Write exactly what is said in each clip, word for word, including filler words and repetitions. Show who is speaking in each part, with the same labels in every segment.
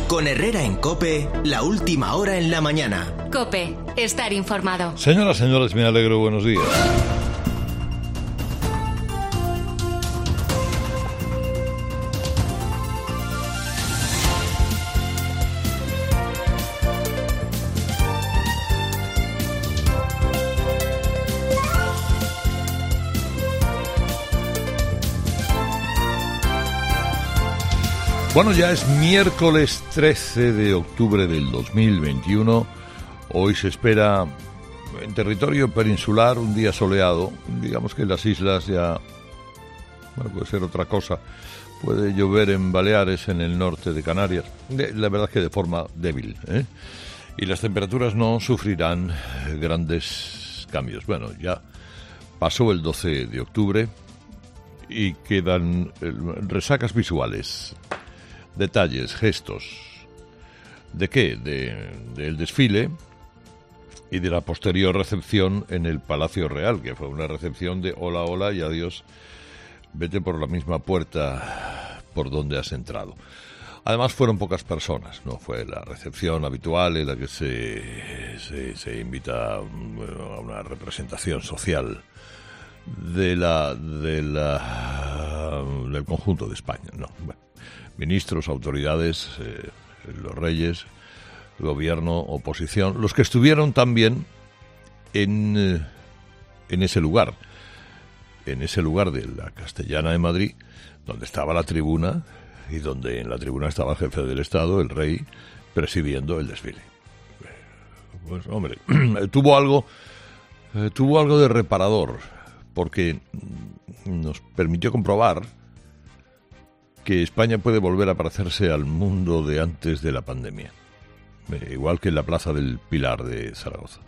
Speaker 1: Con Herrera en COPE, la última hora en la mañana.
Speaker 2: COPE, estar informado.
Speaker 3: Señoras, señores, me alegro, buenos días. Bueno, ya es miércoles trece de octubre del dos mil veintiuno. Hoy se espera en territorio peninsular un día soleado. Digamos que en las islas ya, bueno, puede ser otra cosa. Puede llover en Baleares, en el norte de Canarias. De, la verdad es que de forma débil, ¿eh? Y las temperaturas no sufrirán grandes cambios. Bueno, ya pasó el doce de octubre y quedan eh, resacas visuales. Detalles, gestos. ¿De qué? De, del desfile y de la posterior recepción en el Palacio Real, que fue una recepción de hola, hola y adiós, vete por la misma puerta por donde has entrado. Además fueron pocas personas, no fue la recepción habitual en la que se, se, se invita bueno, a una representación social de la, de la del conjunto de España, no, bueno. Ministros, autoridades, eh, los reyes, gobierno, oposición, los que estuvieron también en, eh, en ese lugar, en ese lugar de la Castellana de Madrid, donde estaba la tribuna y donde en la tribuna estaba el jefe del Estado, el rey, presidiendo el desfile. Pues hombre, tuvo algo, eh, tuvo algo de reparador, porque nos permitió comprobar que España puede volver a parecerse al mundo de antes de la pandemia, eh, igual que en la Plaza del Pilar de Zaragoza.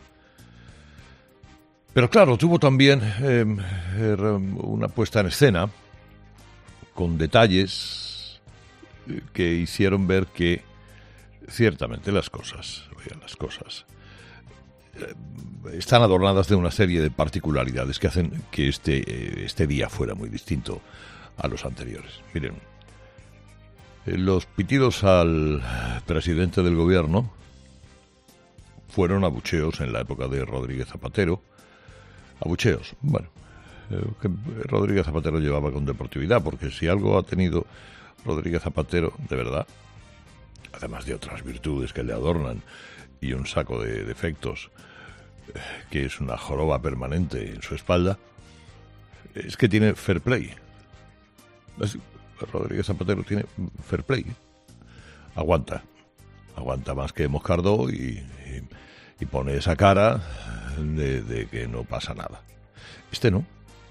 Speaker 3: Pero claro, tuvo también eh, una puesta en escena con detalles que hicieron ver que ciertamente las cosas, oigan, las cosas eh, están adornadas de una serie de particularidades que hacen que este, eh, este día fuera muy distinto a los anteriores. Miren, los pitidos al presidente del gobierno fueron abucheos en la época de Rodríguez Zapatero. Abucheos, bueno, eh, que Rodríguez Zapatero llevaba con deportividad, porque si algo ha tenido Rodríguez Zapatero, de verdad, además de otras virtudes que le adornan y un saco de defectos, eh, que es una joroba permanente en su espalda, es que tiene fair play. Así, Rodríguez Zapatero tiene fair play. Aguanta. Aguanta más que Moscardó y, y, y pone esa cara de, de que no pasa nada. Este no.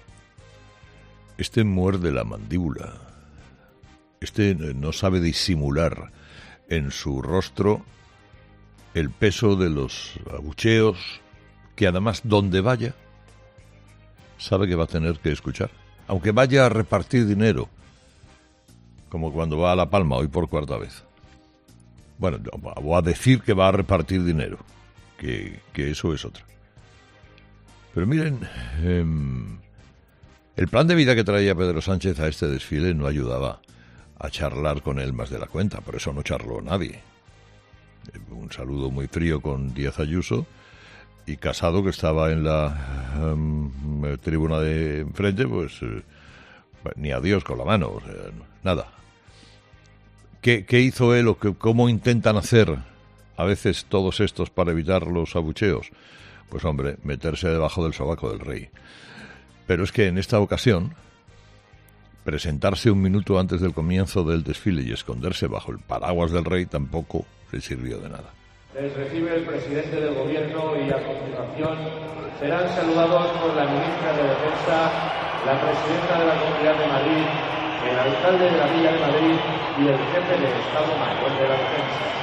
Speaker 3: Este muerde la mandíbula. Este no sabe disimular en su rostro el peso de los abucheos que además donde vaya sabe que va a tener que escuchar. Aunque vaya a repartir dinero, como cuando va a La Palma hoy por cuarta vez. Bueno, o a decir que va a repartir dinero, que, que eso es otra. Pero miren, eh, el plan de vida que traía Pedro Sánchez a este desfile no ayudaba a charlar con él más de la cuenta, por eso no charló nadie. Un saludo muy frío con Díaz Ayuso y Casado, que estaba en la um, tribuna de enfrente, pues eh, ni adiós con la mano, o sea, nada. ¿Qué, qué hizo él o qué, cómo intentan hacer a veces todos estos para evitar los abucheos? Pues hombre, meterse debajo del sobaco del rey. Pero es que en esta ocasión, presentarse un minuto antes del comienzo del desfile y esconderse bajo el paraguas del rey tampoco le sirvió de nada.
Speaker 4: Les recibe el presidente del gobierno y a continuación serán saludados por la ministra de Defensa, la presidenta de la Comunidad de Madrid, el alcalde de la Villa de Madrid y el jefe del Estado Mayor de la Defensa.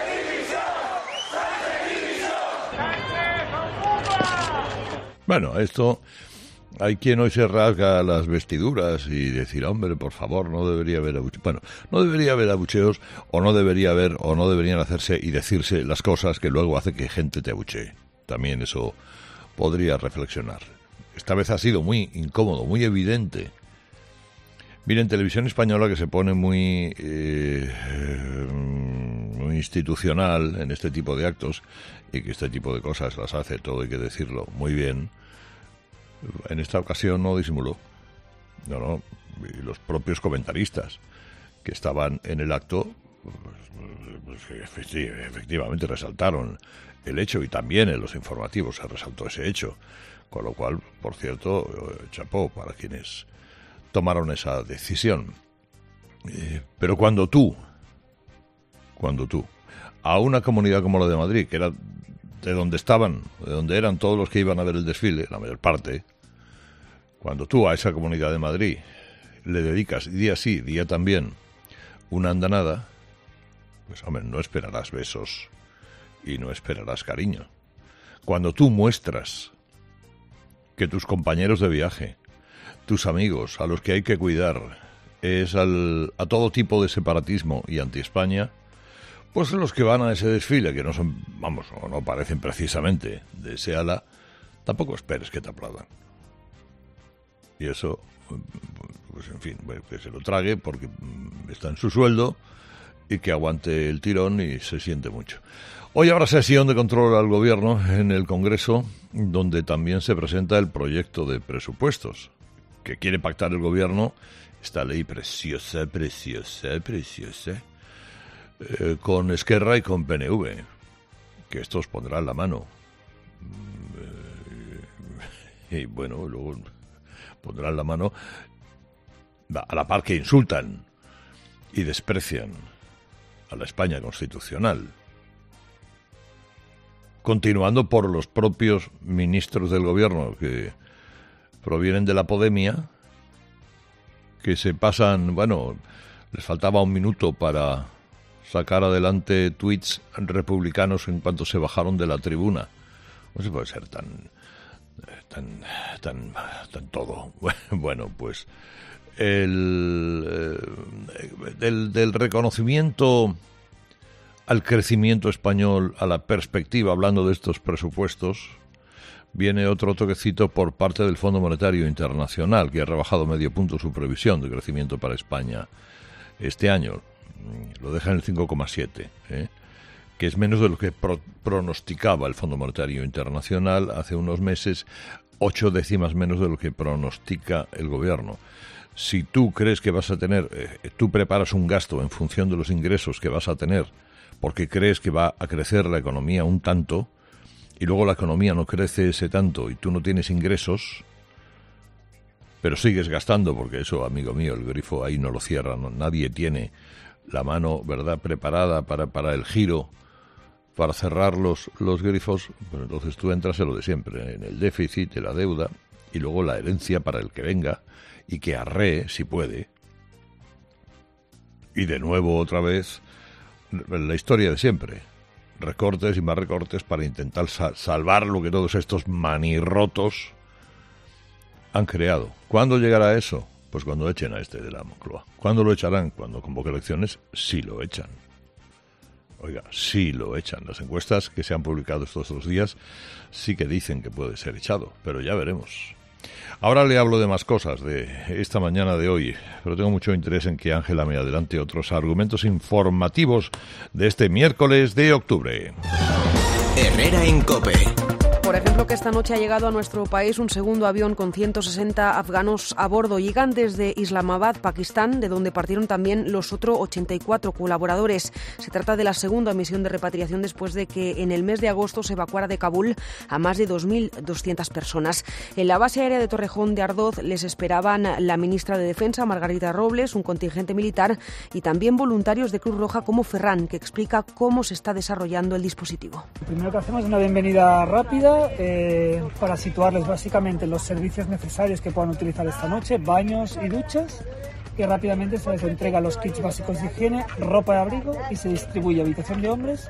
Speaker 3: Bueno, esto hay quien hoy se rasga las vestiduras y decir, hombre, por favor, no debería haber abucheos. Bueno, no debería haber abucheos o no debería haber o no deberían hacerse y decirse las cosas que luego hace que gente te abuchee. También eso podría reflexionar. Esta vez ha sido muy incómodo, muy evidente. Miren, Televisión Española, que se pone muy, eh, institucional en este tipo de actos, y que este tipo de cosas las hace, todo hay que decirlo, muy bien, en esta ocasión no disimuló. No, no, y los propios comentaristas que estaban en el acto, pues, pues, efectivamente resaltaron el hecho, y también en los informativos se resaltó ese hecho, con lo cual, por cierto, chapó para quienes tomaron esa decisión. Eh, pero cuando tú, cuando tú, a una comunidad como la de Madrid, que era de donde estaban, de donde eran todos los que iban a ver el desfile, la mayor parte, cuando tú a esa comunidad de Madrid le dedicas día sí, día también, una andanada, pues hombre, no esperarás besos y no esperarás cariño. Cuando tú muestras que tus compañeros de viaje, tus amigos, a los que hay que cuidar, es al, a todo tipo de separatismo y anti-España, pues los que van a ese desfile, que no son, vamos, o no parecen precisamente de ese ala, tampoco esperes que te aplaudan. Y eso, pues en fin, que se lo trague porque está en su sueldo y que aguante el tirón y se siente mucho. Hoy habrá sesión de control al gobierno en el Congreso, donde también se presenta el proyecto de presupuestos que quiere pactar el gobierno, esta ley preciosa, preciosa, preciosa, eh, con Esquerra y con P N V, que estos pondrán la mano. Eh, y bueno, luego pondrán la mano a la par que insultan y desprecian a la España constitucional. Continuando por los propios ministros del gobierno que provienen de la Podemia, que se pasan, bueno, les faltaba un minuto para sacar adelante tuits republicanos en cuanto se bajaron de la tribuna. No se puede ser tan, tan, tan, tan todo. Bueno, pues el, del, del reconocimiento al crecimiento español, a la perspectiva, hablando de estos presupuestos, viene otro toquecito por parte del Fondo Monetario Internacional, que ha rebajado medio punto su previsión de crecimiento para España este año. Lo deja en el cinco coma siete, ¿eh? que es menos de lo que pro- pronosticaba el Fondo Monetario Internacional hace unos meses, ocho décimas menos de lo que pronostica el gobierno. Si tú crees que vas a tener, eh, tú preparas un gasto en función de los ingresos que vas a tener, porque crees que va a crecer la economía un tanto, y luego la economía no crece ese tanto y tú no tienes ingresos, pero sigues gastando, porque eso, amigo mío, el grifo ahí no lo cierra, no, nadie tiene la mano, ¿verdad?, preparada para, para el giro, para cerrar los, los grifos, pues entonces tú entras en lo de siempre, en el déficit, en la deuda, y luego la herencia para el que venga, y que arree, si puede, y de nuevo otra vez la historia de siempre, recortes y más recortes para intentar sa- salvar lo que todos estos manirrotos han creado. ¿Cuándo llegará eso? Pues cuando echen a este de la Moncloa. ¿Cuándo lo echarán? Cuando convoque elecciones, sí lo echan. Oiga, sí lo echan. Las encuestas que se han publicado estos dos días sí que dicen que puede ser echado, pero ya veremos. Ahora le hablo de más cosas de esta mañana de hoy, pero tengo mucho interés en que Ángela me adelante otros argumentos informativos de este miércoles de octubre.
Speaker 1: Herrera en COPE.
Speaker 5: Por ejemplo, que esta noche ha llegado a nuestro país un segundo avión con ciento sesenta afganos a bordo. Llegan desde Islamabad, Pakistán, de donde partieron también los otros ochenta y cuatro colaboradores. Se trata de la segunda misión de repatriación después de que en el mes de agosto se evacuara de Kabul a más de dos mil doscientas personas. En la base aérea de Torrejón de Ardoz les esperaban la ministra de Defensa, Margarita Robles, un contingente militar y también voluntarios de Cruz Roja como Ferran, que explica cómo se está desarrollando el dispositivo.
Speaker 6: Lo primero que hacemos es una bienvenida rápida, Eh, para situarles básicamente los servicios necesarios que puedan utilizar esta noche, baños y duchas, y rápidamente se les entrega los kits básicos de higiene, ropa de abrigo y se distribuye habitación de hombres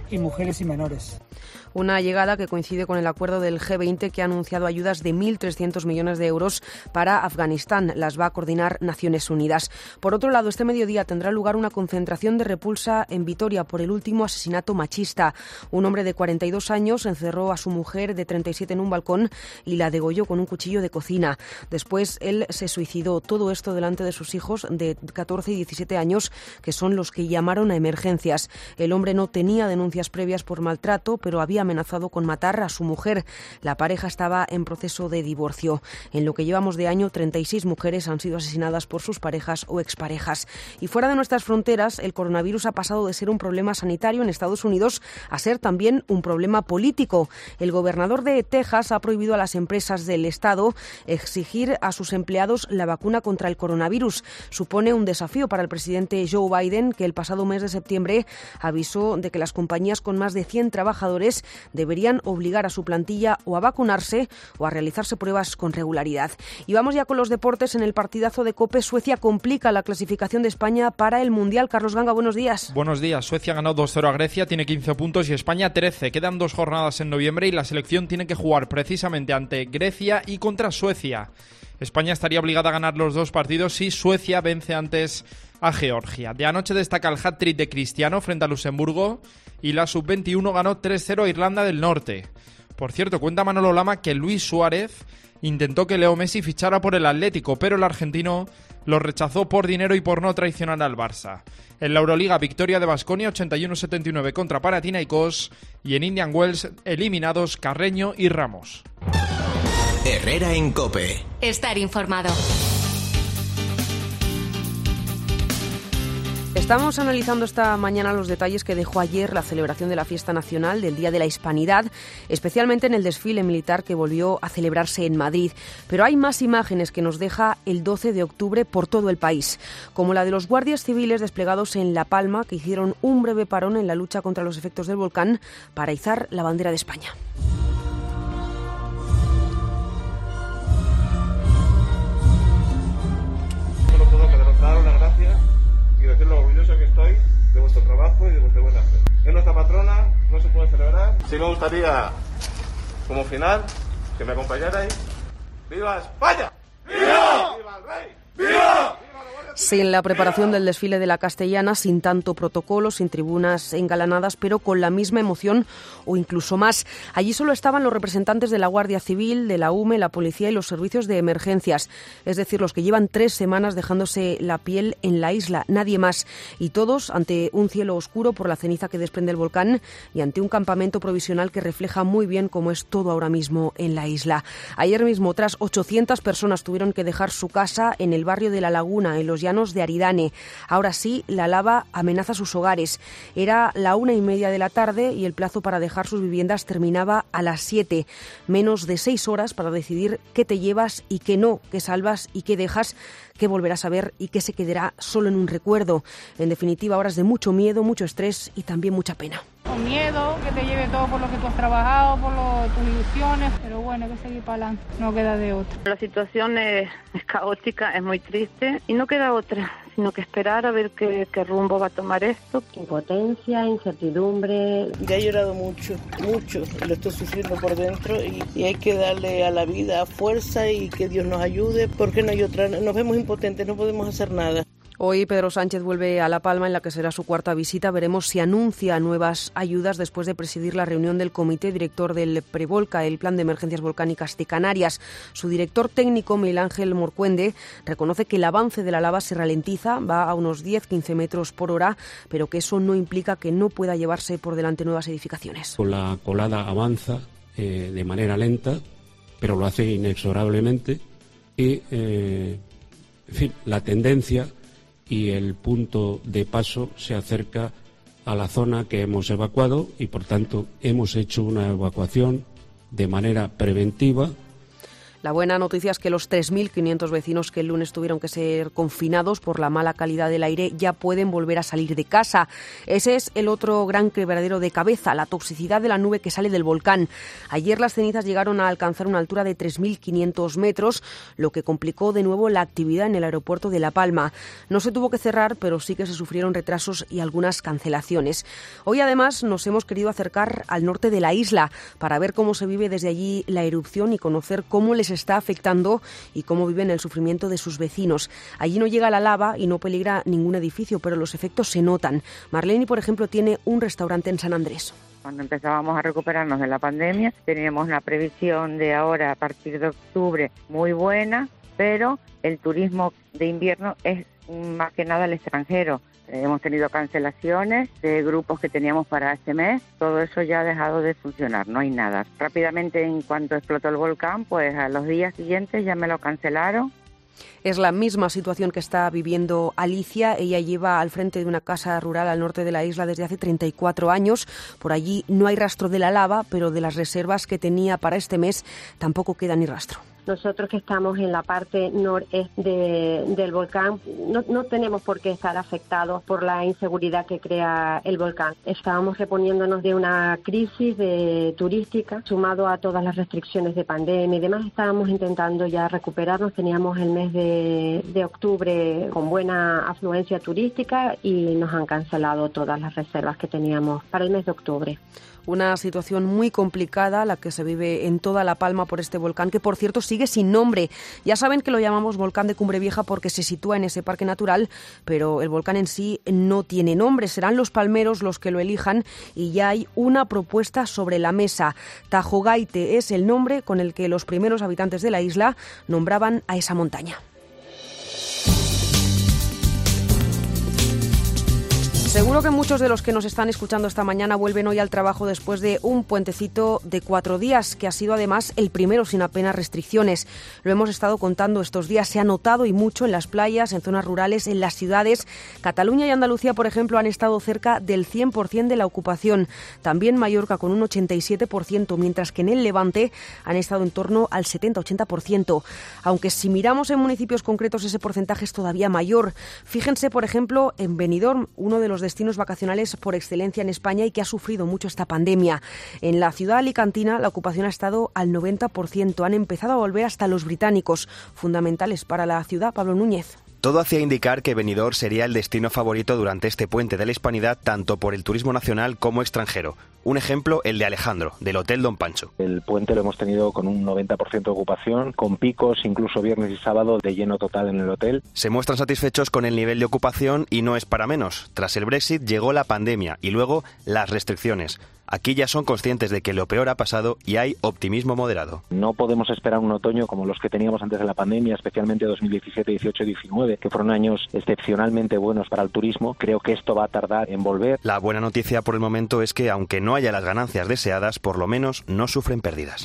Speaker 6: y mujeres y menores.
Speaker 5: Una llegada que coincide con el acuerdo del G veinte que ha anunciado ayudas de mil trescientos millones de euros para Afganistán. Las va a coordinar Naciones Unidas. Por otro lado, este mediodía tendrá lugar una concentración de repulsa en Vitoria por el último asesinato machista. Un hombre de cuarenta y dos años encerró a su mujer de treinta y siete en un balcón y la degolló con un cuchillo de cocina. Después él se suicidó. Todo esto delante de sus hijos de catorce y diecisiete años, que son los que llamaron a emergencias. El hombre no tenía denuncias previas por maltrato, pero había amenazado con matar a su mujer. La pareja estaba en proceso de divorcio. En lo que llevamos de año, treinta y seis mujeres han sido asesinadas por sus parejas o exparejas. Y fuera de nuestras fronteras, el coronavirus ha pasado de ser un problema sanitario en Estados Unidos a ser también un problema político. El gobernador de Texas ha prohibido a las empresas del estado exigir a sus empleados la vacuna contra el coronavirus. Supone un desafío para el presidente Joe Biden, que el pasado mes de septiembre avisó de que las compañías con más de cien trabajadores deberían obligar a su plantilla o a vacunarse o a realizarse pruebas con regularidad. Y vamos ya con los deportes. En el partidazo de COPE, Suecia complica la clasificación de España para el Mundial. Carlos Ganga, buenos días.
Speaker 7: Buenos días. Suecia ganó dos cero a Grecia, tiene quince puntos y España trece. Quedan dos jornadas en noviembre y la selección tiene que jugar precisamente ante Grecia y contra Suecia. España estaría obligada a ganar los dos partidos si Suecia vence antes a Georgia. De anoche destaca el hat-trick de Cristiano frente a Luxemburgo y la sub veintiuno ganó tres cero a Irlanda del Norte. Por cierto, cuenta Manolo Lama que Luis Suárez intentó que Leo Messi fichara por el Atlético, pero el argentino lo rechazó por dinero y por no traicionar al Barça. En la Euroliga, victoria de Baskonia ochenta y uno setenta y nueve contra Panathinaikos y en Indian Wells eliminados Carreño y Ramos.
Speaker 1: Herrera en COPE.
Speaker 2: Estar informado.
Speaker 5: Estamos analizando esta mañana los detalles que dejó ayer la celebración de la fiesta nacional del Día de la Hispanidad, especialmente en el desfile militar que volvió a celebrarse en Madrid. Pero hay más imágenes que nos deja el doce de octubre por todo el país, como la de los guardias civiles desplegados en La Palma, que hicieron un breve parón en la lucha contra los efectos del volcán para izar la bandera de España.
Speaker 8: Solo puedo que daros las gracias y decir lo orgulloso que estoy de vuestro trabajo y de vuestra buena fe. Es nuestra patrona, no se puede celebrar. Sí me gustaría, como final, que me acompañarais. ¡Viva España! ¡Viva! ¡Viva el rey! ¡Viva!
Speaker 5: Sin la preparación del desfile de la Castellana, sin tanto protocolo, sin tribunas engalanadas, pero con la misma emoción o incluso más. Allí solo estaban los representantes de la Guardia Civil, de la U M E, la policía y los servicios de emergencias, es decir, los que llevan tres semanas dejándose la piel en la isla, nadie más. Y todos ante un cielo oscuro por la ceniza que desprende el volcán y ante un campamento provisional que refleja muy bien cómo es todo ahora mismo en la isla. Ayer mismo otras ochocientas personas tuvieron que dejar su casa en el barrio de La Laguna, en los llanos de Aridane. Ahora sí, la lava amenaza sus hogares. Era la una y media de la tarde y el plazo para dejar sus viviendas terminaba a las siete. Menos de seis horas para decidir qué te llevas y qué no, qué salvas y qué dejas, qué volverás a ver y qué se quedará solo en un recuerdo. En definitiva, horas de mucho miedo, mucho estrés y también mucha pena.
Speaker 9: Con miedo, que te lleve todo por lo que tú has trabajado, por lo, tus ilusiones, pero bueno, hay que seguir para adelante, no queda de otra.
Speaker 10: La situación es, es caótica, es muy triste y no queda otra, sino que esperar a ver qué, qué rumbo va a tomar esto.
Speaker 11: Impotencia, incertidumbre.
Speaker 12: Ya he llorado mucho, mucho, lo estoy sufriendo por dentro y, y hay que darle a la vida fuerza y que Dios nos ayude, porque no hay otra, nos vemos impotentes, no podemos hacer nada.
Speaker 5: Hoy Pedro Sánchez vuelve a La Palma, en la que será su cuarta visita. Veremos si anuncia nuevas ayudas después de presidir la reunión del comité director del Prevolca, el Plan de Emergencias Volcánicas de Canarias. Su director técnico, Miguel Ángel Morcuende, reconoce que el avance de la lava se ralentiza, va a unos diez a quince metros por hora, pero que eso no implica que no pueda llevarse por delante nuevas edificaciones.
Speaker 13: La colada avanza eh, de manera lenta, pero lo hace inexorablemente y, eh, en fin, la tendencia y el punto de paso se acerca a la zona que hemos evacuado y, por tanto, hemos hecho una evacuación de manera preventiva.
Speaker 5: La buena noticia es que los tres mil quinientos vecinos que el lunes tuvieron que ser confinados por la mala calidad del aire ya pueden volver a salir de casa. Ese es el otro gran quebradero de cabeza, la toxicidad de la nube que sale del volcán. Ayer las cenizas llegaron a alcanzar una altura de tres mil quinientos metros, lo que complicó de nuevo la actividad en el aeropuerto de La Palma. No se tuvo que cerrar, pero sí que se sufrieron retrasos y algunas cancelaciones. Hoy además nos hemos querido acercar al norte de la isla para ver cómo se vive desde allí la erupción y conocer cómo les está afectando y cómo viven el sufrimiento de sus vecinos. Allí no llega la lava y no peligra ningún edificio, pero los efectos se notan. Marlene, por ejemplo, tiene un restaurante en San Andrés.
Speaker 14: Cuando empezábamos a recuperarnos de la pandemia, teníamos una previsión de ahora a partir de octubre muy buena, pero el turismo de invierno es más que nada el extranjero. Hemos tenido cancelaciones de grupos que teníamos para este mes. Todo eso ya ha dejado de funcionar, no hay nada. Rápidamente, en cuanto explotó el volcán, pues a los días siguientes ya me lo cancelaron.
Speaker 5: Es la misma situación que está viviendo Alicia. Ella lleva al frente de una casa rural al norte de la isla desde hace treinta y cuatro años. Por allí no hay rastro de la lava, pero de las reservas que tenía para este mes tampoco queda ni rastro.
Speaker 11: Nosotros que estamos en la parte noreste de, del volcán, no, no tenemos por qué estar afectados por la inseguridad que crea el volcán. Estábamos reponiéndonos de una crisis de, turística, sumado a todas las restricciones de pandemia y demás. Estábamos intentando ya recuperarnos. Teníamos el mes de, de octubre con buena afluencia turística y nos han cancelado todas las reservas que teníamos para el mes de octubre.
Speaker 5: Una situación muy complicada la que se vive en toda La Palma por este volcán, que por cierto sigue sin nombre. Ya saben que lo llamamos volcán de Cumbre Vieja porque se sitúa en ese parque natural, pero el volcán en sí no tiene nombre. Serán los palmeros los que lo elijan y ya hay una propuesta sobre la mesa. Tajogaite es el nombre con el que los primeros habitantes de la isla nombraban a esa montaña. Seguro que muchos de los que nos están escuchando esta mañana vuelven hoy al trabajo después de un puentecito de cuatro días, que ha sido además el primero sin apenas restricciones. Lo hemos estado contando estos días, se ha notado y mucho en las playas, en zonas rurales, en las ciudades. Cataluña y Andalucía, por ejemplo, han estado cerca del cien por ciento de la ocupación. También Mallorca con un ochenta y siete por ciento, mientras que en el Levante han estado en torno al setenta a ochenta por ciento. Aunque si miramos en municipios concretos ese porcentaje es todavía mayor. Fíjense, por ejemplo, en Benidorm, uno de los destinos vacacionales por excelencia en España y que ha sufrido mucho esta pandemia. En la ciudad alicantina la ocupación ha estado al noventa por ciento. Han empezado a volver hasta los británicos, fundamentales para la ciudad. Pablo Núñez.
Speaker 15: Todo hacía indicar que Benidorm sería el destino favorito durante este puente de la Hispanidad, tanto por el turismo nacional como extranjero. Un ejemplo, el de Alejandro, del Hotel Don Pancho.
Speaker 16: El puente lo hemos tenido con un noventa por ciento de ocupación, con picos incluso viernes y sábado de lleno total en el hotel.
Speaker 15: Se muestran satisfechos con el nivel de ocupación y no es para menos. Tras el Brexit llegó la pandemia y luego las restricciones. Aquí ya son conscientes de que lo peor ha pasado y hay optimismo moderado.
Speaker 16: No podemos esperar un otoño como los que teníamos antes de la pandemia, especialmente dos mil diecisiete, dieciocho y diecinueve, que fueron años excepcionalmente buenos para el turismo. Creo que esto va a tardar en volver.
Speaker 15: La buena noticia por el momento es que, aunque no haya las ganancias deseadas, por lo menos no sufren pérdidas.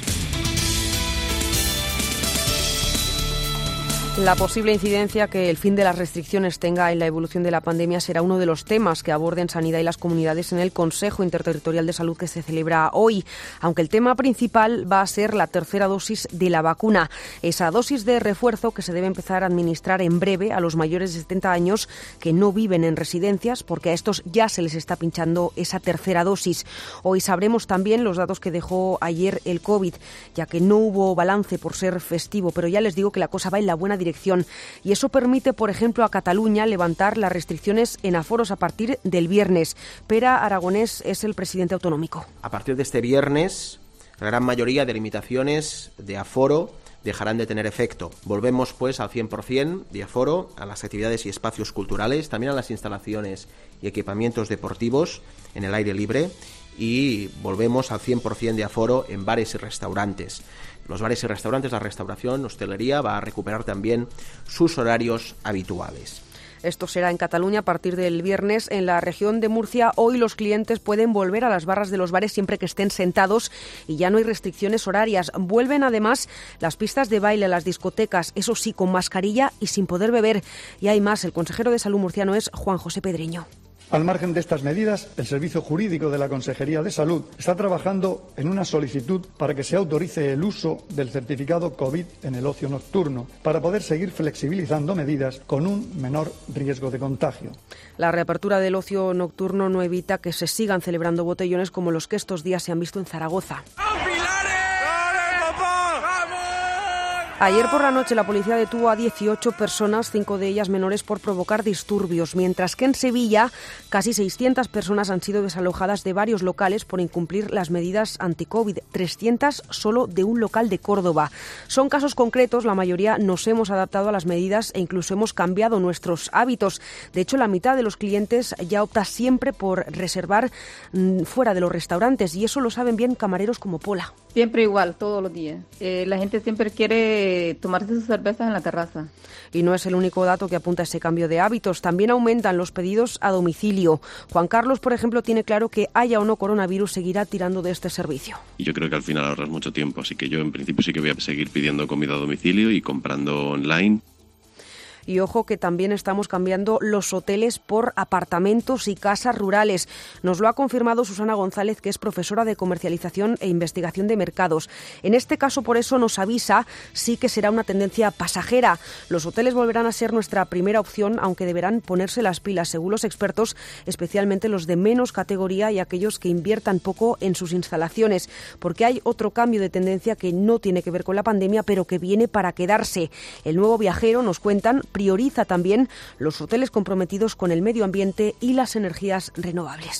Speaker 5: La posible incidencia que el fin de las restricciones tenga en la evolución de la pandemia será uno de los temas que aborden Sanidad y las comunidades en el Consejo Interterritorial de Salud que se celebra hoy, aunque el tema principal va a ser la tercera dosis de la vacuna, esa dosis de refuerzo que se debe empezar a administrar en breve a los mayores de setenta años que no viven en residencias, porque a estos ya se les está pinchando esa tercera dosis. Hoy sabremos también los datos que dejó ayer el COVID, ya que no hubo balance por ser festivo, pero ya les digo que la cosa va en la buena dirección. Dirección. Y eso permite, por ejemplo, a Cataluña levantar las restricciones en aforos a partir del viernes. Pera Aragonés es el presidente autonómico.
Speaker 17: A partir de este viernes, la gran mayoría de limitaciones de aforo dejarán de tener efecto. Volvemos, pues, al cien por ciento de aforo a las actividades y espacios culturales, también a las instalaciones y equipamientos deportivos en el aire libre, y volvemos al cien por ciento de aforo en bares y restaurantes. Los bares y restaurantes, la restauración, hostelería, va a recuperar también sus horarios habituales.
Speaker 5: Esto será en Cataluña a partir del viernes. En la región de Murcia, hoy los clientes pueden volver a las barras de los bares siempre que estén sentados y ya no hay restricciones horarias. Vuelven además las pistas de baile, las discotecas, eso sí, con mascarilla y sin poder beber. Y hay más. El consejero de Salud murciano es Juan José Pedreño.
Speaker 18: Al margen de estas medidas, el Servicio Jurídico de la Consejería de Salud está trabajando en una solicitud para que se autorice el uso del certificado COVID en el ocio nocturno, para poder seguir flexibilizando medidas con un menor riesgo de contagio.
Speaker 5: La reapertura del ocio nocturno no evita que se sigan celebrando botellones como los que estos días se han visto en Zaragoza. Ayer por la noche la policía detuvo a dieciocho personas, cinco de ellas menores, por provocar disturbios, mientras que en Sevilla casi seiscientas personas han sido desalojadas de varios locales por incumplir las medidas anti-COVID, trescientas solo de un local de Córdoba. Son casos concretos, la mayoría nos hemos adaptado a las medidas e incluso hemos cambiado nuestros hábitos. De hecho, la mitad de los clientes ya opta siempre por reservar mmm, fuera de los restaurantes, y eso lo saben bien camareros como Pola.
Speaker 19: Siempre igual, todos los días. Eh, la gente siempre quiere tomarse sus cervezas en la terraza.
Speaker 5: Y no es el único dato que apunta a ese cambio de hábitos. También aumentan los pedidos a domicilio. Juan Carlos, por ejemplo, tiene claro que haya o no coronavirus, seguirá tirando de este servicio.
Speaker 20: Y yo creo que al final ahorras mucho tiempo, así que yo en principio sí que voy a seguir pidiendo comida a domicilio y comprando online.
Speaker 5: Y ojo que también estamos cambiando los hoteles por apartamentos y casas rurales. Nos lo ha confirmado Susana González, que es profesora de comercialización e investigación de mercados. En este caso, por eso nos avisa, sí que será una tendencia pasajera. Los hoteles volverán a ser nuestra primera opción, aunque deberán ponerse las pilas, según los expertos, especialmente los de menos categoría y aquellos que inviertan poco en sus instalaciones, porque hay otro cambio de tendencia que no tiene que ver con la pandemia, pero que viene para quedarse. El nuevo viajero, nos cuentan, prioriza también los hoteles comprometidos con el medio ambiente y las energías renovables.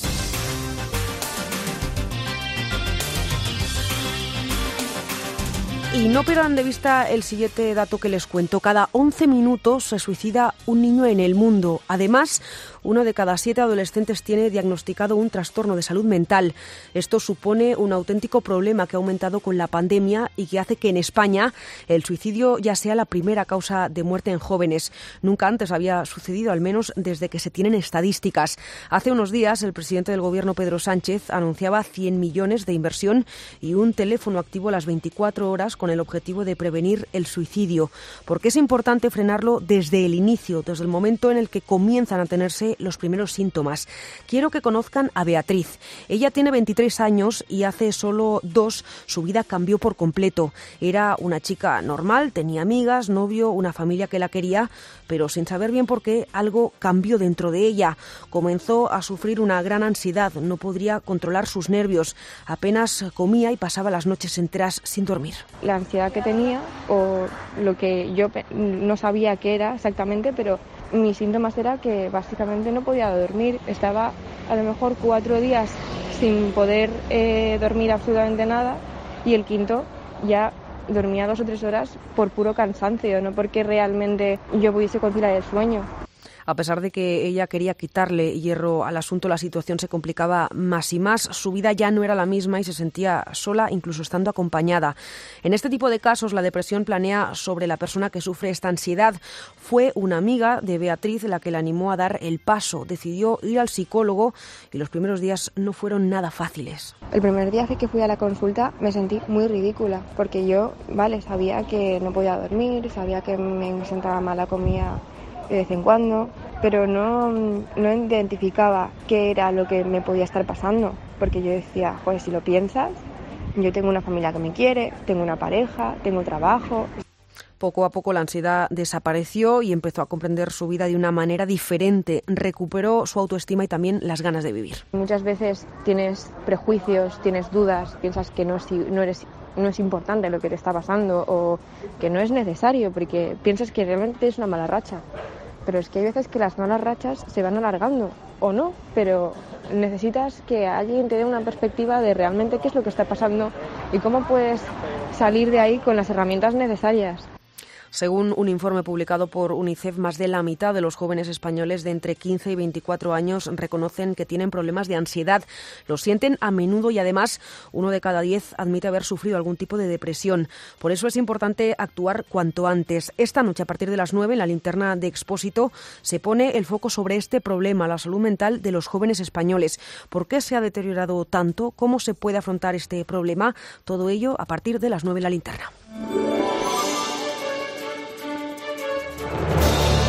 Speaker 5: Y no pierdan de vista el siguiente dato que les cuento. Cada once minutos se suicida un niño en el mundo. Además, uno de cada siete adolescentes tiene diagnosticado un trastorno de salud mental. Esto supone un auténtico problema que ha aumentado con la pandemia y que hace que en España el suicidio ya sea la primera causa de muerte en jóvenes. Nunca antes había sucedido, al menos desde que se tienen estadísticas. Hace unos días, el presidente del Gobierno, Pedro Sánchez, anunciaba cien millones de inversión y un teléfono activo a las veinticuatro horas con el objetivo de prevenir el suicidio, porque es importante frenarlo desde el inicio, desde el momento en el que comienzan a tenerse los primeros síntomas. Quiero que conozcan a Beatriz. Ella tiene veintitrés años y hace solo dos su vida cambió por completo. Era una chica normal, tenía amigas, novio, una familia que la quería, pero sin saber bien por qué, algo cambió dentro de ella. Comenzó a sufrir una gran ansiedad, no podría controlar sus nervios, apenas comía y pasaba las noches enteras sin dormir.
Speaker 21: La ansiedad que tenía, o lo que yo no sabía qué era exactamente, pero mis síntomas era que básicamente no podía dormir. Estaba a lo mejor cuatro días sin poder eh, dormir absolutamente nada, y el quinto ya dormía dos o tres horas por puro cansancio, no porque realmente yo pudiese conciliar el sueño.
Speaker 5: A pesar de que ella quería quitarle hierro al asunto, la situación se complicaba más y más. Su vida ya no era la misma y se sentía sola, incluso estando acompañada. En este tipo de casos, la depresión planea sobre la persona que sufre esta ansiedad. Fue una amiga de Beatriz la que la animó a dar el paso. Decidió ir al psicólogo y los primeros días no fueron nada fáciles.
Speaker 21: El primer día que fui a la consulta me sentí muy ridícula, porque yo, vale, sabía que no podía dormir, sabía que me sentaba mal la comida de vez en cuando, pero no, no identificaba qué era lo que me podía estar pasando, porque yo decía, joder, si lo piensas, yo tengo una familia que me quiere, tengo una pareja, tengo trabajo.
Speaker 5: Poco a poco la ansiedad desapareció y empezó a comprender su vida de una manera diferente. Recuperó su autoestima y también las ganas de vivir.
Speaker 21: Muchas veces tienes prejuicios, tienes dudas, piensas que no, no eres no es importante lo que te está pasando o que no es necesario, porque piensas que realmente es una mala racha. Pero es que hay veces que las malas rachas se van alargando, o no, pero necesitas que alguien te dé una perspectiva de realmente qué es lo que está pasando y cómo puedes salir de ahí con las herramientas necesarias.
Speaker 5: Según un informe publicado por UNICEF, más de la mitad de los jóvenes españoles de entre quince y veinticuatro años reconocen que tienen problemas de ansiedad. Lo sienten a menudo y además uno de cada diez admite haber sufrido algún tipo de depresión. Por eso es importante actuar cuanto antes. Esta noche, a partir de las nueve, en la linterna de Expósito, se pone el foco sobre este problema, la salud mental de los jóvenes españoles. ¿Por qué se ha deteriorado tanto? ¿Cómo se puede afrontar este problema? Todo ello a partir de las nueve en la linterna.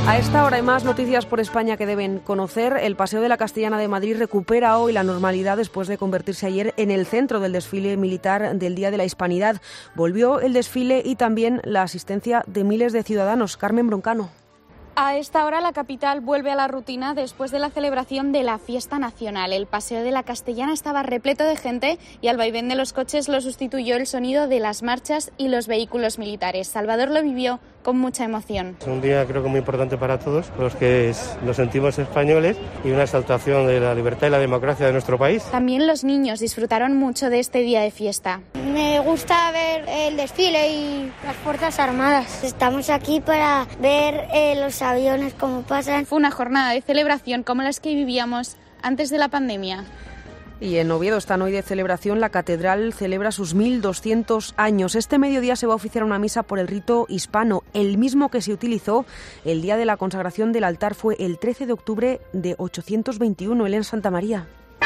Speaker 5: A esta hora hay más noticias por España que deben conocer. El Paseo de la Castellana de Madrid recupera hoy la normalidad después de convertirse ayer en el centro del desfile militar del Día de la Hispanidad. Volvió el desfile y también la asistencia de miles de ciudadanos. Carmen Broncano.
Speaker 4: A esta hora la capital vuelve a la rutina después de la celebración de la fiesta nacional. El Paseo de la Castellana estaba repleto de gente y al vaivén de los coches lo sustituyó el sonido de las marchas y los vehículos militares. Salvador lo vivió con mucha emoción.
Speaker 22: Es un día creo que muy importante para todos los que es, nos sentimos españoles y una exaltación de la libertad y la democracia de nuestro país.
Speaker 4: También los niños disfrutaron mucho de este día de fiesta.
Speaker 23: Me gusta ver el desfile y las Fuerzas Armadas. Estamos aquí para ver eh, los aviones cómo pasan.
Speaker 4: Fue una jornada de celebración como las que vivíamos antes de la pandemia.
Speaker 5: Y en Oviedo están hoy de celebración. La catedral celebra sus mil doscientos años. Este mediodía se va a oficiar una misa por el rito hispano, el mismo que se utilizó el día de la consagración del altar. Fue el trece de octubre de ochocientos veintiuno, Elena Santamaría.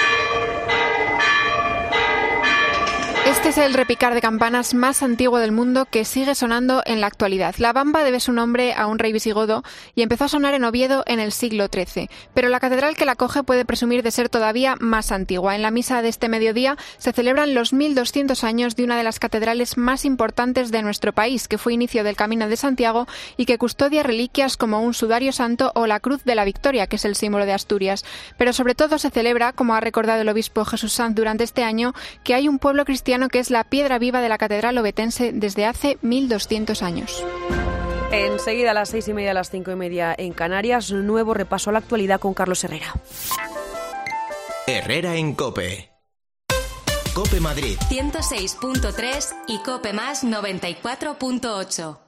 Speaker 24: Este es el repicar de campanas más antiguo del mundo que sigue sonando en la actualidad. La bamba debe su nombre a un rey visigodo y empezó a sonar en Oviedo en el siglo trece. Pero la catedral que la acoge puede presumir de ser todavía más antigua. En la misa de este mediodía se celebran los mil doscientos años de una de las catedrales más importantes de nuestro país, que fue inicio del Camino de Santiago y que custodia reliquias como un sudario santo o la Cruz de la Victoria, que es el símbolo de Asturias. Pero sobre todo se celebra, como ha recordado el obispo Jesús Sanz durante este año, que hay un pueblo cristiano que es la piedra viva de la catedral ovetense desde hace mil doscientos años.
Speaker 5: Enseguida a las seis y media, a las cinco y media en Canarias, nuevo repaso a la actualidad con Carlos Herrera.
Speaker 1: Herrera en COPE. COPE Madrid
Speaker 2: ciento seis punto tres y COPE Más noventa y cuatro punto ocho.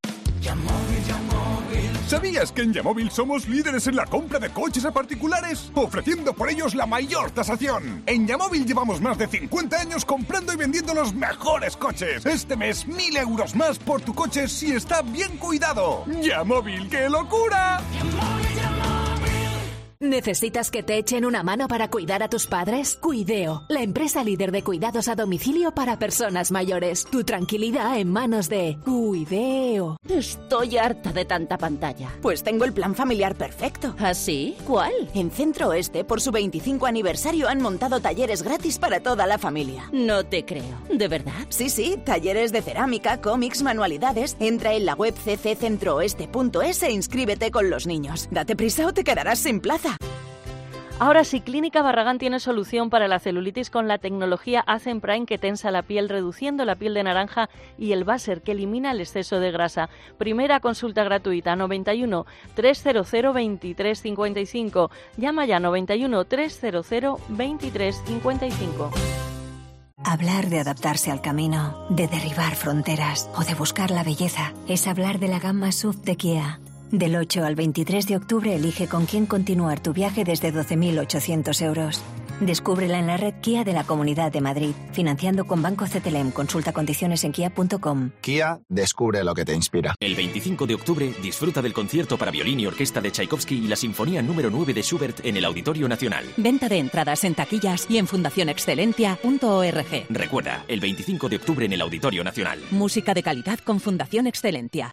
Speaker 25: ¿Sabías que en Yamóvil somos líderes en la compra de coches a particulares? Ofreciendo por ellos la mayor tasación. En Yamóvil llevamos más de cincuenta años comprando y vendiendo los mejores coches. Este mes, mil euros más por tu coche si está bien cuidado. Yamóvil, ¡qué locura!
Speaker 26: ¿Necesitas que te echen una mano para cuidar a tus padres? Cuideo, la empresa líder de cuidados a domicilio para personas mayores. Tu tranquilidad en manos de Cuideo.
Speaker 27: Estoy harta de tanta pantalla. Pues tengo el plan familiar perfecto.
Speaker 26: ¿Ah, sí? ¿Cuál?
Speaker 27: En Centro Oeste, por su veinticinco aniversario, han montado talleres gratis para toda la familia.
Speaker 26: No te creo. ¿De verdad?
Speaker 27: Sí, sí, talleres de cerámica, cómics, manualidades. Entra en la web c c centro oeste punto es e inscríbete con los niños. Date prisa o te quedarás sin plaza.
Speaker 28: Ahora sí, Clínica Barragán tiene solución para la celulitis con la tecnología Acen Prime que tensa la piel reduciendo la piel de naranja y el Baser que elimina el exceso de grasa. Primera consulta gratuita noventa y uno, trescientos veintitrés cincuenta y cinco. Llama ya noventa y uno, trescientos veintitrés cincuenta y cinco.
Speaker 29: Hablar de adaptarse al camino, de derribar fronteras o de buscar la belleza es hablar de la gama S U V de Kia. Del ocho al veintitrés de octubre elige con quién continuar tu viaje desde doce mil ochocientos euros. Descúbrela en la red Kia de la Comunidad de Madrid, financiando con Banco C T L M. Consulta condiciones en kia punto com.
Speaker 30: Kia, descubre lo que te inspira.
Speaker 31: El veinticinco de octubre disfruta del concierto para violín y orquesta de Tchaikovsky y la Sinfonía número nueve de Schubert en el Auditorio Nacional.
Speaker 29: Venta de entradas en taquillas y en fundación excelentia punto org.
Speaker 31: Recuerda, el veinticinco de octubre en el Auditorio Nacional.
Speaker 29: Música de calidad con Fundación Excelentia.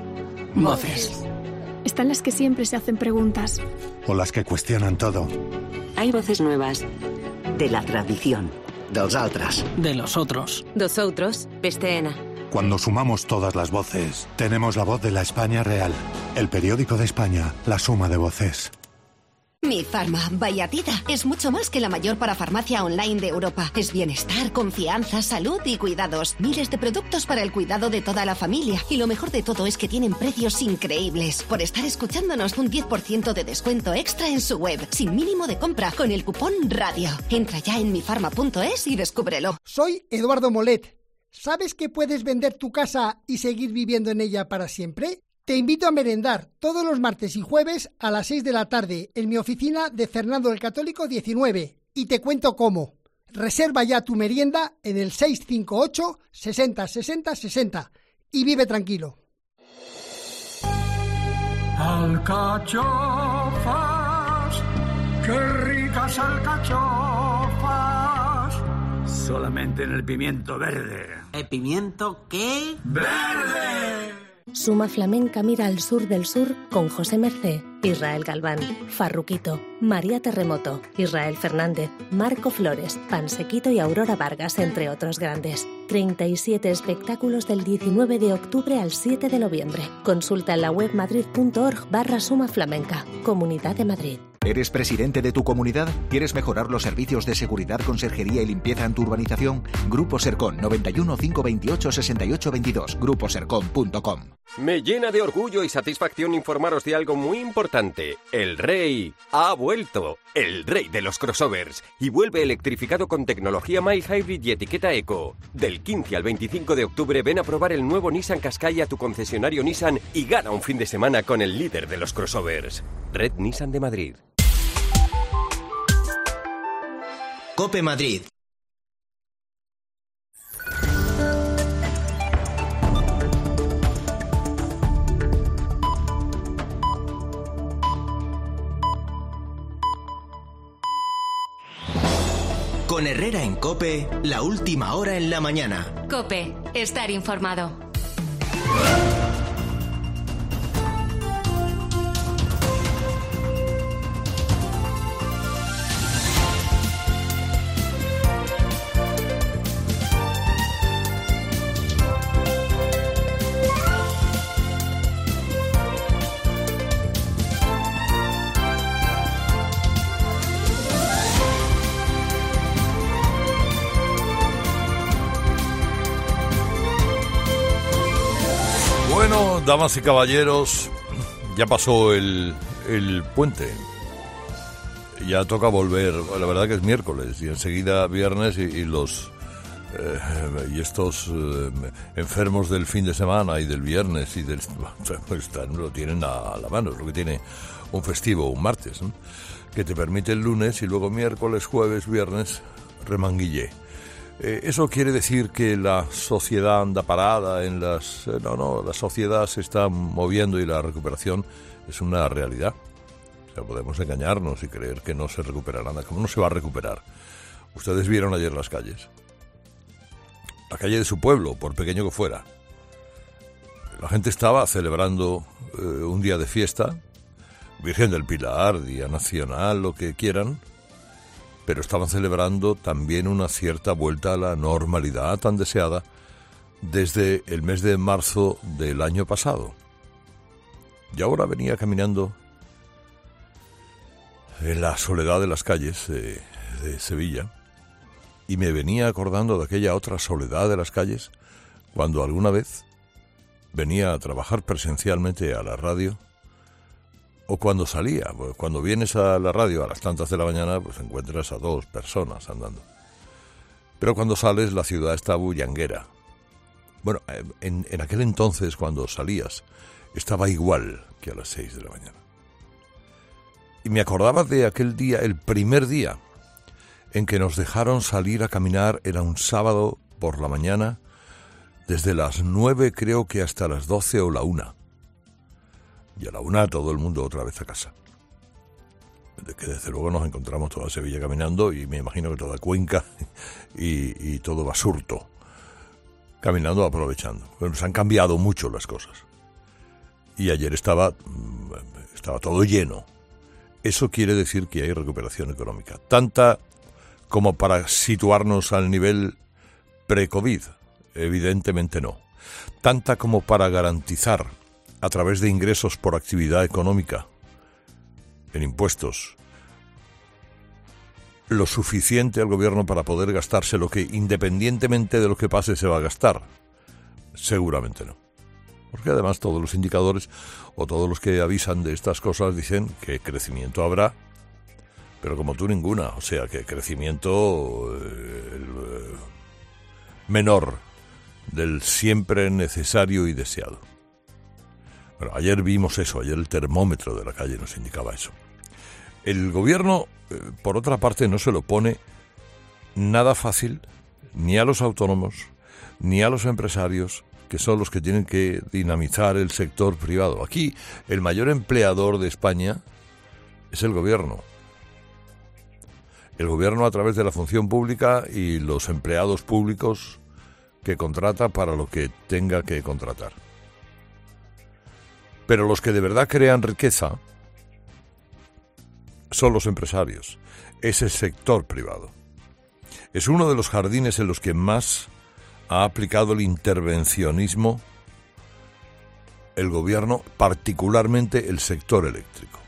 Speaker 32: Voces. Están las que siempre se hacen preguntas.
Speaker 33: O las que cuestionan todo.
Speaker 34: Hay voces nuevas. De la tradición.
Speaker 33: Dels altres.
Speaker 32: De los otros.
Speaker 34: Dos outros, Pesteena.
Speaker 33: Cuando sumamos todas las voces, tenemos la voz de la España real. El periódico de España, la suma de voces.
Speaker 35: Mi Farma, Vallatida, es mucho más que la mayor parafarmacia online de Europa. Es bienestar, confianza, salud y cuidados. Miles de productos para el cuidado de toda la familia. Y lo mejor de todo es que tienen precios increíbles. Por estar escuchándonos, un diez por ciento de descuento extra en su web, sin mínimo de compra, con el cupón RADIO. Entra ya en mifarma punto es y descúbrelo.
Speaker 36: Soy Eduardo Molet. ¿Sabes que puedes vender tu casa y seguir viviendo en ella para siempre? Te invito a merendar todos los martes y jueves a las seis de la tarde en mi oficina de Fernando el Católico diecinueve y te cuento cómo. Reserva ya tu merienda en el seis cinco ocho, sesenta, sesenta, sesenta y vive tranquilo.
Speaker 37: Alcachofas, qué ricas alcachofas.
Speaker 38: Solamente en el pimiento verde.
Speaker 37: ¿El pimiento qué? ¡Verde!
Speaker 3: Suma Flamenca mira al sur del sur con José Mercé, Israel Galván, Farruquito, María Terremoto, Israel Fernández, Marco Flores, Pansequito y Aurora Vargas, entre otros grandes. treinta y siete espectáculos del diecinueve de octubre al siete de noviembre. Consulta en la web madrid.org barra Suma Flamenca, Comunidad de Madrid.
Speaker 6: ¿Eres presidente de tu comunidad? ¿Quieres mejorar los servicios de seguridad, conserjería y limpieza en tu urbanización? Grupo Sercon, noventa y uno, cinco veintiocho, sesenta y ocho veintidós, grupo sercon punto com.
Speaker 7: Me llena de orgullo y satisfacción informaros de algo muy importante. El Rey ha vuelto. El rey de los crossovers. Y vuelve electrificado con tecnología mild hybrid y etiqueta eco. Del quince al veinticinco de octubre ven a probar el nuevo Nissan Qashqai a tu concesionario Nissan y gana un fin de semana con el líder de los crossovers. Red Nissan de Madrid.
Speaker 1: COPE Madrid. Con Herrera en COPE, la última hora en la mañana.
Speaker 2: COPE, estar informado.
Speaker 8: Bueno, damas y caballeros, ya pasó el, el puente. Ya toca volver. La verdad que es miércoles y enseguida viernes y, y los eh, y estos eh, enfermos del fin de semana y del viernes y del pues están, lo tienen a, a la mano. Es lo que tiene un festivo, un martes, ¿no? Que te permite el lunes y luego miércoles, jueves, viernes remanguillé. Eh, eso quiere decir que la sociedad anda parada en las... Eh, no, no, la sociedad se está moviendo y la recuperación es una realidad. O sea, podemos engañarnos y creer que no se recuperará nada. ¿Cómo no se va a recuperar? Ustedes vieron ayer las calles. La calle de su pueblo, por pequeño que fuera. La gente estaba celebrando eh, un día de fiesta, Virgen del Pilar, Día Nacional, lo que quieran, pero estaban celebrando también una cierta vuelta a la normalidad tan deseada desde el mes de marzo del año pasado. Y ahora venía caminando en la soledad de las calles de, de Sevilla y me venía acordando de aquella otra soledad de las calles cuando alguna vez venía a trabajar presencialmente a la radio. O cuando salía, pues cuando vienes a la radio a las tantas de la mañana, pues encuentras a dos personas andando. Pero cuando sales, la ciudad está bullanguera. Bueno, en, en aquel entonces, cuando salías, estaba igual que a las seis de la mañana. Y me acordaba de aquel día, el primer día, en que nos dejaron salir a caminar, era un sábado por la mañana, desde las nueve creo que hasta las doce o la una. Y a la una todo el mundo otra vez a casa. De que desde luego nos encontramos toda Sevilla caminando y me imagino que toda Cuenca y, y todo Basurto caminando, aprovechando. Bueno, se han cambiado mucho las cosas. Y ayer estaba, estaba todo lleno. Eso quiere decir que hay recuperación económica. Tanta como para situarnos al nivel pre-COVID. Evidentemente no. Tanta como para garantizar a través de ingresos por actividad económica, en impuestos, lo suficiente al gobierno para poder gastarse lo que, independientemente de lo que pase, se va a gastar. Seguramente no. Porque además todos los indicadores o todos los que avisan de estas cosas dicen que crecimiento habrá, pero como tú ninguna. O sea, que crecimiento eh, el, eh, menor del siempre necesario y deseado. Bueno, ayer vimos eso, ayer el termómetro de la calle nos indicaba eso. El gobierno, eh, por otra parte, no se lo pone nada fácil ni a los autónomos, ni a los empresarios, que son los que tienen que dinamizar el sector privado. Aquí, el mayor empleador de España es el gobierno. El gobierno a través de la función pública y los empleados públicos que contrata para lo que tenga que contratar. Pero los que de verdad crean riqueza son los empresarios, es el sector privado. Es uno de los jardines en los que más ha aplicado el intervencionismo el gobierno, particularmente el sector eléctrico.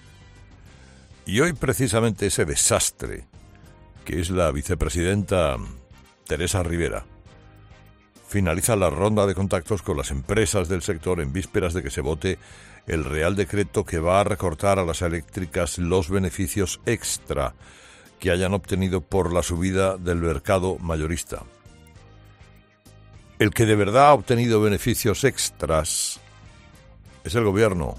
Speaker 8: Y hoy precisamente ese desastre, que es la vicepresidenta Teresa Rivera, finaliza la ronda de contactos con las empresas del sector en vísperas de que se vote el Real Decreto que va a recortar a las eléctricas los beneficios extra que hayan obtenido por la subida del mercado mayorista. El que de verdad ha obtenido beneficios extras es el gobierno,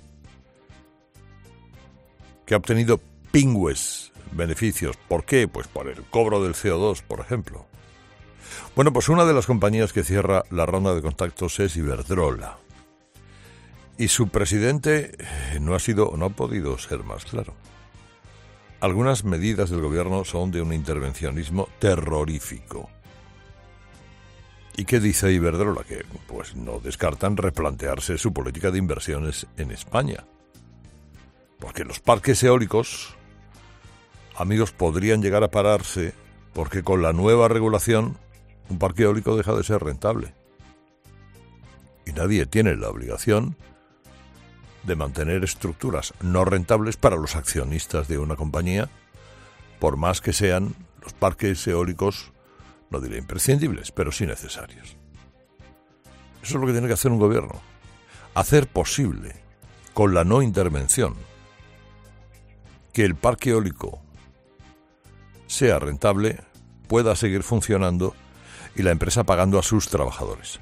Speaker 8: que ha obtenido pingües beneficios. ¿Por qué? Pues por el cobro del C O dos, por ejemplo. Bueno, pues una de las compañías que cierra la ronda de contactos es Iberdrola. Y su presidente no ha sido, no ha podido ser más claro. Algunas medidas del gobierno son de un intervencionismo terrorífico. ¿Y qué dice Iberdrola? Que pues no descartan replantearse su política de inversiones en España. Porque los parques eólicos, amigos, podrían llegar a pararse porque con la nueva regulación un parque eólico deja de ser rentable. Y nadie tiene la obligación de mantener estructuras no rentables para los accionistas de una compañía, por más que sean los parques eólicos, no diré imprescindibles, pero sí necesarios. Eso es lo que tiene que hacer un gobierno. Hacer posible, con la no intervención, que el parque eólico sea rentable, pueda seguir funcionando y la empresa pagando a sus trabajadores.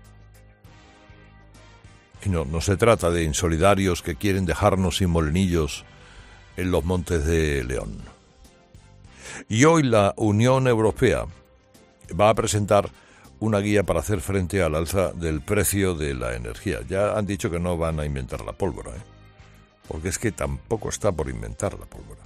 Speaker 8: Y no, no se trata de insolidarios que quieren dejarnos sin molinillos en los montes de León. Y hoy la Unión Europea va a presentar una guía para hacer frente al alza del precio de la energía. Ya han dicho que no van a inventar la pólvora, ¿eh? Porque es que tampoco está por inventar la pólvora.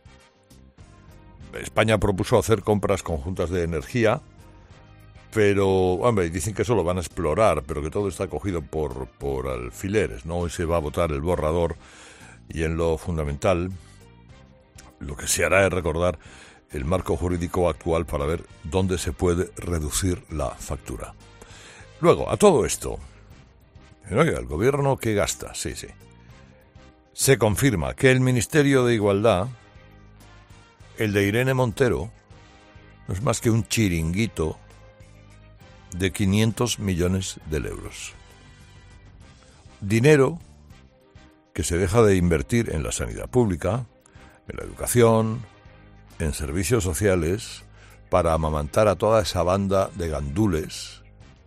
Speaker 8: España propuso hacer compras conjuntas de energía, pero, hombre, dicen que eso lo van a explorar, pero que todo está cogido por, por alfileres, ¿no? Hoy se va a votar el borrador y en lo fundamental lo que se hará es recordar el marco jurídico actual para ver dónde se puede reducir la factura. Luego, a todo esto, oiga, el gobierno que gasta, sí, sí. Se confirma que el Ministerio de Igualdad, el de Irene Montero, no es más que un chiringuito de quinientos millones de euros. Dinero que se deja de invertir en la sanidad pública, en la educación, en servicios sociales, para amamantar a toda esa banda de gandules,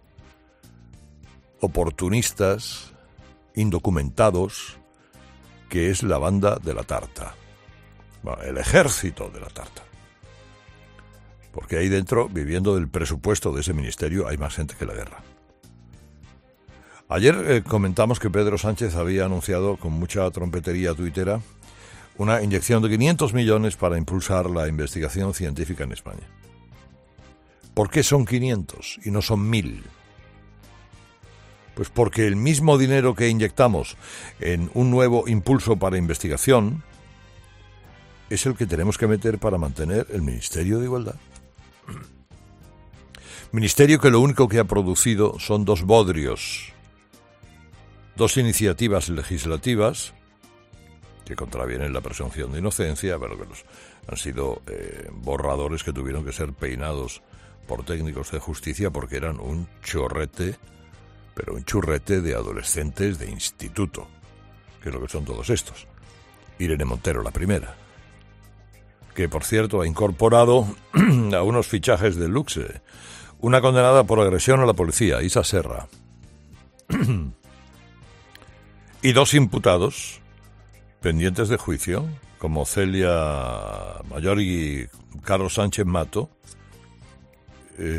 Speaker 8: oportunistas, indocumentados, que es la banda de la tarta, bueno, el ejército de la tarta. Porque ahí dentro, viviendo del presupuesto de ese ministerio, hay más gente que la guerra. Ayer eh, comentamos que Pedro Sánchez había anunciado con mucha trompetería tuitera una inyección de quinientos millones para impulsar la investigación científica en España. ¿Por qué son quinientos y no son mil? Pues porque el mismo dinero que inyectamos en un nuevo impulso para investigación es el que tenemos que meter para mantener el Ministerio de Igualdad. Ministerio que lo único que ha producido son dos bodrios, dos iniciativas legislativas que contravienen la presunción de inocencia, pero que los, han sido eh, borradores que tuvieron que ser peinados por técnicos de justicia porque eran un chorrete, pero un churrete de adolescentes de instituto, que es lo que son todos estos. Irene Montero, la primera, que por cierto ha incorporado a unos fichajes de luxe, una condenada por agresión a la policía, Isa Serra, y dos imputados pendientes de juicio, como Celia Mayor y Carlos Sánchez Mato, eh,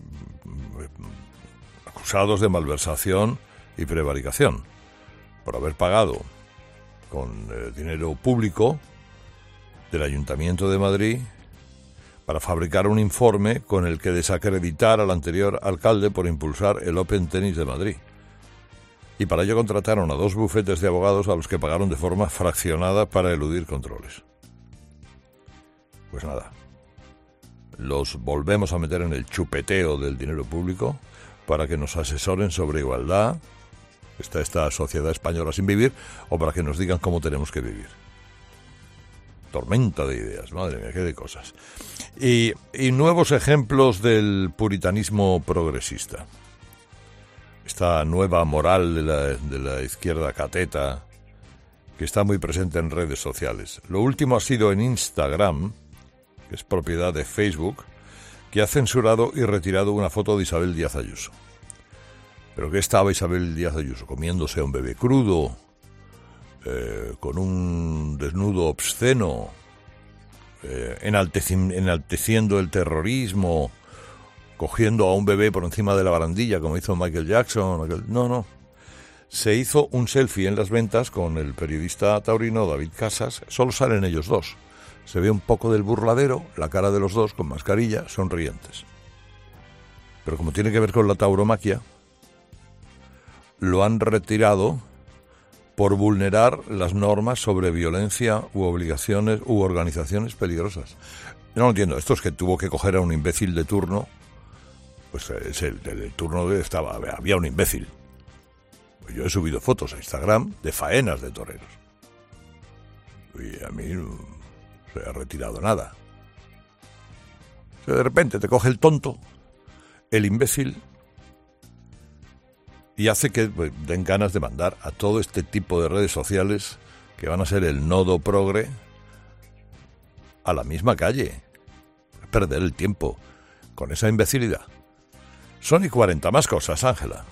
Speaker 8: acusados de malversación y prevaricación por haber pagado con eh, dinero público del Ayuntamiento de Madrid para fabricar un informe con el que desacreditar al anterior alcalde por impulsar el Open Tennis de Madrid. y para ello contrataron a dos bufetes de abogados a los que pagaron de forma fraccionada para eludir controles. Pues nada, los volvemos a meter en el chupeteo del dinero público para que nos asesoren sobre igualdad, está esta sociedad española sin vivir, o para que nos digan cómo tenemos que vivir. Tormenta de ideas, madre mía, qué de cosas. Y, y nuevos ejemplos del puritanismo progresista. Esta nueva moral de la, de la izquierda cateta que está muy presente en redes sociales. Lo último ha sido en Instagram, que es propiedad de Facebook, que ha censurado y retirado una foto de Isabel Díaz Ayuso. ¿Pero qué estaba Isabel Díaz Ayuso? ¿Comiéndose a un bebé crudo? Eh, ¿Con un desnudo obsceno? Eh, enalteci- enalteciendo el terrorismo? ¿Cogiendo a un bebé por encima de la barandilla, como hizo Michael Jackson? Aquel... No, no. Se hizo un selfie en las ventas con el periodista taurino David Casas. Solo salen ellos dos. Se ve un poco del burladero, la cara de los dos con mascarilla, sonrientes. Pero como tiene que ver con la tauromaquia, lo han retirado por vulnerar las normas sobre violencia u obligaciones u organizaciones peligrosas. Yo no lo entiendo. Esto es que tuvo que coger a un imbécil de turno. Pues es el, el, el turno de estaba había un imbécil. Yo he subido fotos a Instagram de faenas de toreros. Y a mí no se ha retirado nada. O sea, de repente te coge el tonto, el imbécil, y hace que pues, den ganas de mandar a todo este tipo de redes sociales que van a ser el nodo progre a la misma calle. Perder el tiempo con esa imbecilidad. Son y cuarenta más cosas, Ángela.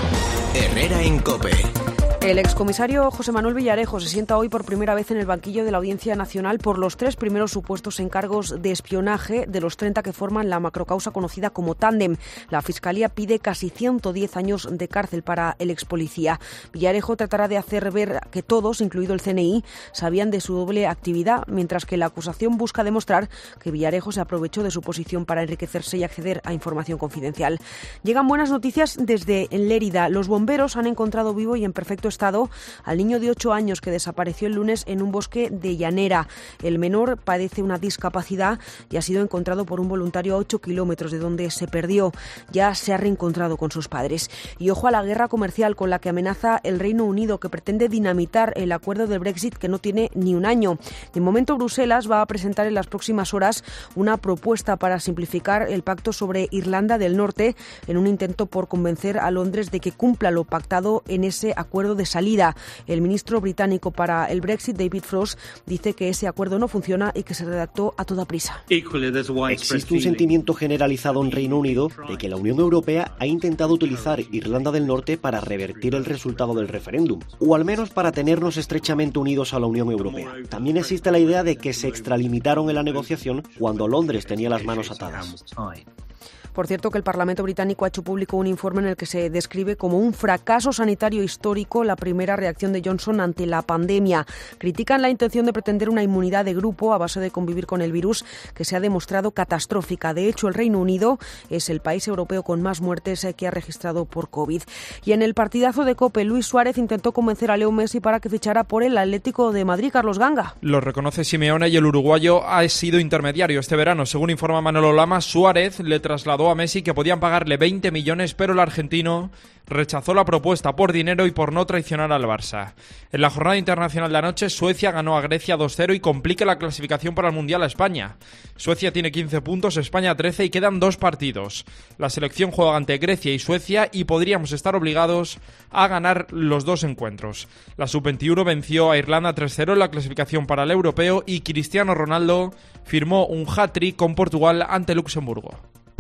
Speaker 1: Herrera en COPE.
Speaker 5: El excomisario José Manuel Villarejo se sienta hoy por primera vez en el banquillo de la Audiencia Nacional por los tres primeros supuestos encargos de espionaje de los treinta que forman la macrocausa conocida como Tándem. La Fiscalía pide casi ciento diez años de cárcel para el expolicía. Villarejo tratará de hacer ver que todos, incluido el C N I, sabían de su doble actividad, mientras que la acusación busca demostrar que Villarejo se aprovechó de su posición para enriquecerse y acceder a información confidencial. Llegan buenas noticias desde Lérida. Los bomberos han encontrado vivo y en perfecto estado al niño de ocho años que desapareció el lunes en un bosque de Llanera. El menor padece una discapacidad y ha sido encontrado por un voluntario a ocho kilómetros de donde se perdió. Ya se ha reencontrado con sus padres. Y ojo a la guerra comercial con la que amenaza el Reino Unido, que pretende dinamitar el acuerdo del Brexit, que no tiene ni un año. De momento, Bruselas va a presentar en las próximas horas una propuesta para simplificar el pacto sobre Irlanda del Norte, en un intento por convencer a Londres de que cumpla lo pactado en ese acuerdo de salida. El ministro británico para el Brexit, David Frost, dice que ese acuerdo no funciona y que se redactó a toda prisa.
Speaker 4: Existe un sentimiento generalizado en Reino Unido de que la Unión Europea ha intentado utilizar Irlanda del Norte para revertir el resultado del referéndum, o al menos para tenernos estrechamente unidos a la Unión Europea. También existe la idea de que se extralimitaron en la negociación cuando Londres tenía las manos atadas.
Speaker 5: Por cierto, que el Parlamento británico ha hecho público un informe en el que se describe como un fracaso sanitario histórico la primera reacción de Johnson ante la pandemia. Critican la intención de pretender una inmunidad de grupo a base de convivir con el virus, que se ha demostrado catastrófica. De hecho, el Reino Unido es el país europeo con más muertes que ha registrado por COVID. Y en el partidazo de COPE, Luis Suárez intentó convencer a Leo Messi para que fichara por el Atlético de Madrid. Carlos Ganga.
Speaker 9: Lo reconoce Simeone y el uruguayo ha sido intermediario este verano. Según informa Manolo Lama, Suárez le trasladó a Messi que podían pagarle veinte millones, pero el argentino rechazó la propuesta por dinero y por no traicionar al Barça. En la jornada internacional de anoche, Suecia ganó a Grecia dos cero y complica la clasificación para el Mundial a España. Suecia tiene quince puntos, España trece y quedan dos partidos. La selección juega ante Grecia y Suecia y podríamos estar obligados a ganar los dos encuentros. La sub veintiuno venció a Irlanda tres cero en la clasificación para el europeo y Cristiano Ronaldo firmó un hat-trick con Portugal ante Luxemburgo.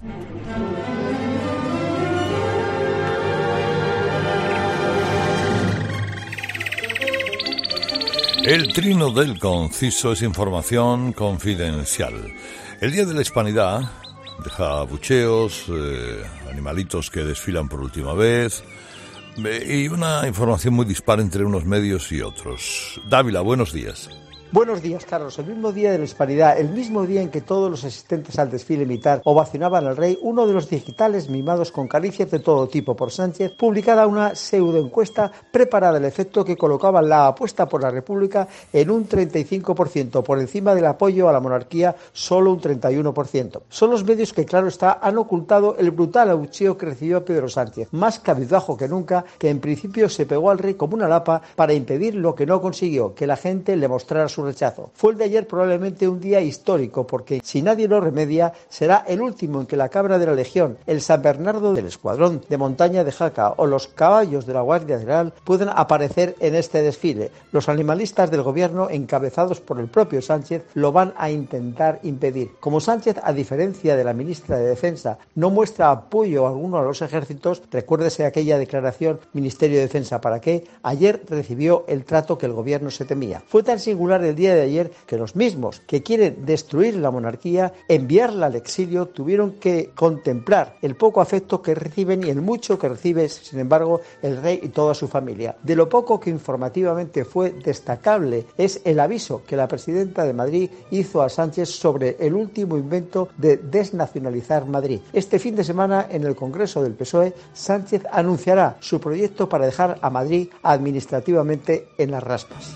Speaker 8: El trino del conciso es información confidencial. El Día de la Hispanidad deja bucheos, eh, animalitos que desfilan por última vez eh, y una información muy dispar entre unos medios y otros. Dávila, buenos días.
Speaker 10: Buenos días, Carlos. El mismo día de la Hispanidad, el mismo día en que todos los asistentes al desfile militar ovacionaban al rey, uno de los digitales mimados con caricias de todo tipo por Sánchez publicaba una pseudoencuesta preparada al efecto que colocaba la apuesta por la República en un treinta y cinco por ciento, por encima del apoyo a la monarquía solo un treinta y uno por ciento. Son los medios que, claro está, han ocultado el brutal abucheo que recibió Pedro Sánchez, más cabizbajo que nunca, que en principio se pegó al rey como una lapa para impedir lo que no consiguió, que la gente le mostrara su rechazo. Fue el de ayer probablemente un día histórico, porque si nadie lo remedia, será el último en que la cabra de la Legión, el San Bernardo del Escuadrón de Montaña de Jaca o los caballos de la Guardia Real puedan aparecer en este desfile. Los animalistas del gobierno, encabezados por el propio Sánchez, lo van a intentar impedir. Como Sánchez, a diferencia de la ministra de Defensa, no muestra apoyo alguno a los ejércitos, recuérdese aquella declaración Ministerio de Defensa para qué, ayer recibió el trato que el gobierno se temía. Fue tan singular el día de ayer que los mismos que quieren destruir la monarquía, enviarla al exilio, tuvieron que contemplar el poco afecto que reciben y el mucho que recibe, sin embargo, el rey y toda su familia. De lo poco que informativamente fue destacable es el aviso que la presidenta de Madrid hizo a Sánchez sobre el último invento de desnacionalizar Madrid. Este fin de semana, en el Congreso del P S O E, Sánchez anunciará su proyecto para dejar a Madrid administrativamente en las raspas.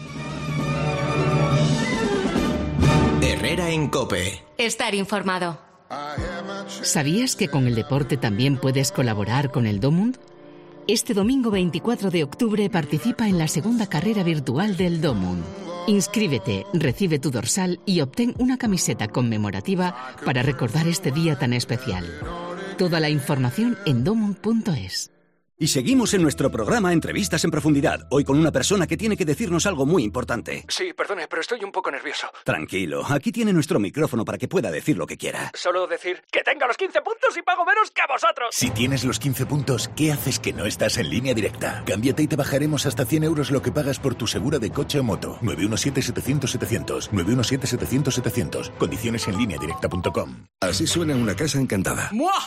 Speaker 1: Herrera en COPE.
Speaker 2: Estar informado.
Speaker 11: ¿Sabías que con el deporte también puedes colaborar con el Domund? Este domingo veinticuatro de octubre participa en la segunda carrera virtual del Domund. Inscríbete, recibe tu dorsal y obtén una camiseta conmemorativa para recordar este día tan especial. Toda la información en domund punto es.
Speaker 12: Y seguimos en nuestro programa Entrevistas en Profundidad, hoy con una persona que tiene que decirnos algo muy importante.
Speaker 13: Sí, perdone, pero estoy un poco nervioso.
Speaker 12: Tranquilo, aquí tiene nuestro micrófono para que pueda decir lo que quiera.
Speaker 13: Solo decir que tengo los quince puntos y pago menos que a vosotros.
Speaker 14: Si tienes los quince puntos, ¿qué haces que no estás en Línea Directa? Cámbiate y te bajaremos hasta cien euros lo que pagas por tu segura de coche o moto. nueve uno siete, setecientos, setecientos. nueve uno siete, setecientos, setecientos. Condiciones en línea directa punto com.
Speaker 15: Así suena una casa encantada.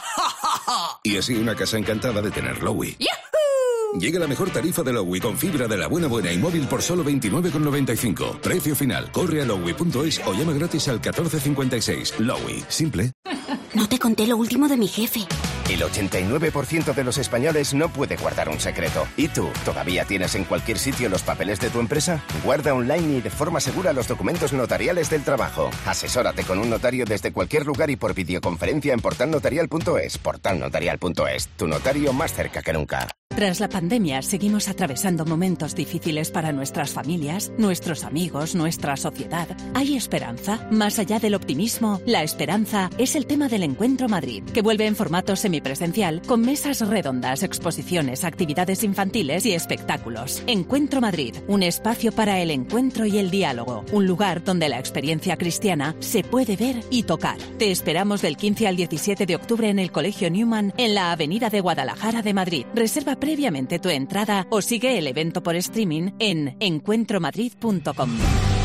Speaker 15: Y así una casa encantada de tener Lowy. Llega la mejor tarifa de Lowy con fibra de la buena buena y móvil por solo veintinueve con noventa y cinco. Precio final. Corre a lowy punto es o llama gratis al catorce cincuenta y seis. Lowy. Simple.
Speaker 16: No te conté lo último de mi jefe.
Speaker 17: El ochenta y nueve por ciento de los españoles no puede guardar un secreto. ¿Y tú? ¿Todavía tienes en cualquier sitio los papeles de tu empresa? Guarda online y de forma segura los documentos notariales del trabajo. Asesórate con un notario desde cualquier lugar y por videoconferencia en portal notarial punto es. portal notarial punto es. Tu notario más cerca que nunca.
Speaker 18: Tras la pandemia, seguimos atravesando momentos difíciles para nuestras familias, nuestros amigos, nuestra sociedad. ¿Hay esperanza? Más allá del optimismo, la esperanza es el tema del Encuentro Madrid, que vuelve en formato semipresencial con mesas redondas, exposiciones, actividades infantiles y espectáculos. Encuentro Madrid, un espacio para el encuentro y el diálogo, un lugar donde la experiencia cristiana se puede ver y tocar. Te esperamos del quince al diecisiete de octubre en el Colegio Newman, en la Avenida de Guadalajara de Madrid. Reserva previamente tu entrada o sigue el evento por streaming en encuentro madrid punto com.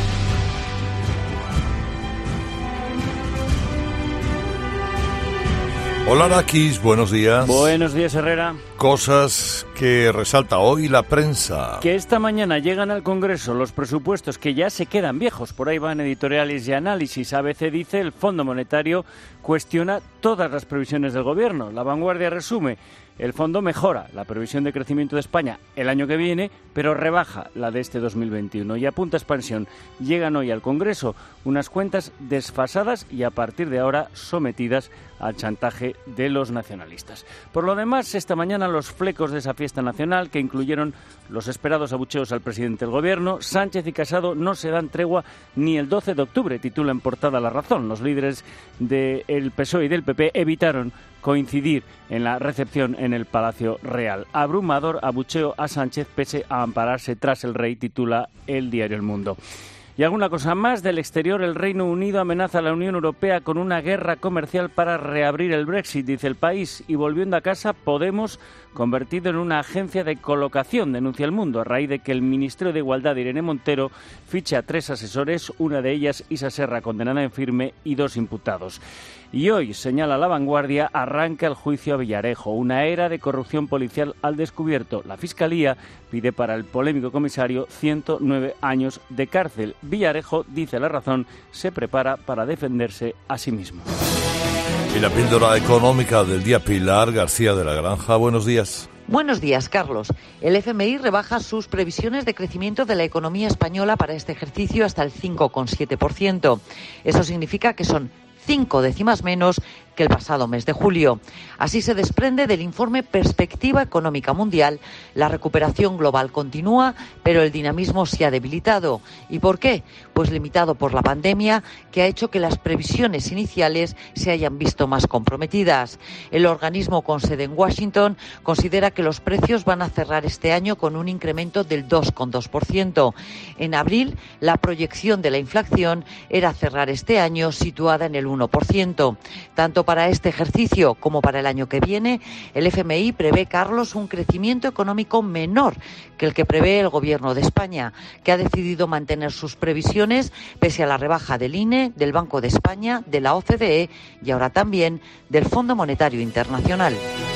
Speaker 8: Hola Nakis, buenos días.
Speaker 19: Buenos días, Herrera.
Speaker 8: Cosas que resalta hoy la prensa.
Speaker 19: Que esta mañana llegan al Congreso los presupuestos que ya se quedan viejos. Por ahí van editoriales y análisis. A B C dice el Fondo Monetario cuestiona todas las previsiones del Gobierno. La Vanguardia resume. El fondo mejora la previsión de crecimiento de España el año que viene, pero rebaja la de este dos mil veintiuno. Y apunta expansión. Llegan hoy al Congreso unas cuentas desfasadas y a partir de ahora sometidas al chantaje de los nacionalistas. Por lo demás, esta mañana los flecos de esa fiesta nacional, que incluyeron los esperados abucheos al presidente del Gobierno, Sánchez y Casado no se dan tregua ni el doce de octubre, titula en portada La Razón. Los líderes del P S O E y del P P evitaron coincidir en la recepción en el Palacio Real. Abrumador abucheo a Sánchez pese a ampararse tras el rey, titula el diario El Mundo. Y alguna cosa más, del exterior, el Reino Unido amenaza a la Unión Europea con una guerra comercial para reabrir el Brexit, dice El País. Y volviendo a casa, Podemos, convertido en una agencia de colocación, denuncia El Mundo, a raíz de que el Ministerio de Igualdad, Irene Montero, fiche a tres asesores, una de ellas Isa Serra, condenada en firme, y dos imputados. Y hoy, señala La Vanguardia, arranca el juicio a Villarejo, una era de corrupción policial al descubierto. La Fiscalía pide para el polémico comisario ciento nueve años de cárcel. Villarejo, dice La Razón, se prepara para defenderse a sí mismo.
Speaker 8: Y la píldora económica del día, Pilar García de la Granja. Buenos días.
Speaker 20: Buenos días, Carlos. El F M I rebaja sus previsiones de crecimiento de la economía española para este ejercicio hasta el cinco coma siete por ciento. Eso significa que son cinco décimas menos que el pasado mes de julio. Así se desprende del informe Perspectiva Económica Mundial. La recuperación global continúa, pero el dinamismo se ha debilitado. ¿Y por qué? Pues limitado por la pandemia, que ha hecho que las previsiones iniciales se hayan visto más comprometidas. El organismo con sede en Washington considera que los precios van a cerrar este año con un incremento del dos coma dos por ciento. En abril, la proyección de la inflación era cerrar este año situada en el uno por ciento. Tanto para este ejercicio como para el año que viene, el F M I prevé, Carlos, un crecimiento económico menor que el que prevé el Gobierno de España, que ha decidido mantener sus previsiones pese a la rebaja del I N E, del Banco de España, de la O C D E y ahora también del Fondo Monetario Internacional.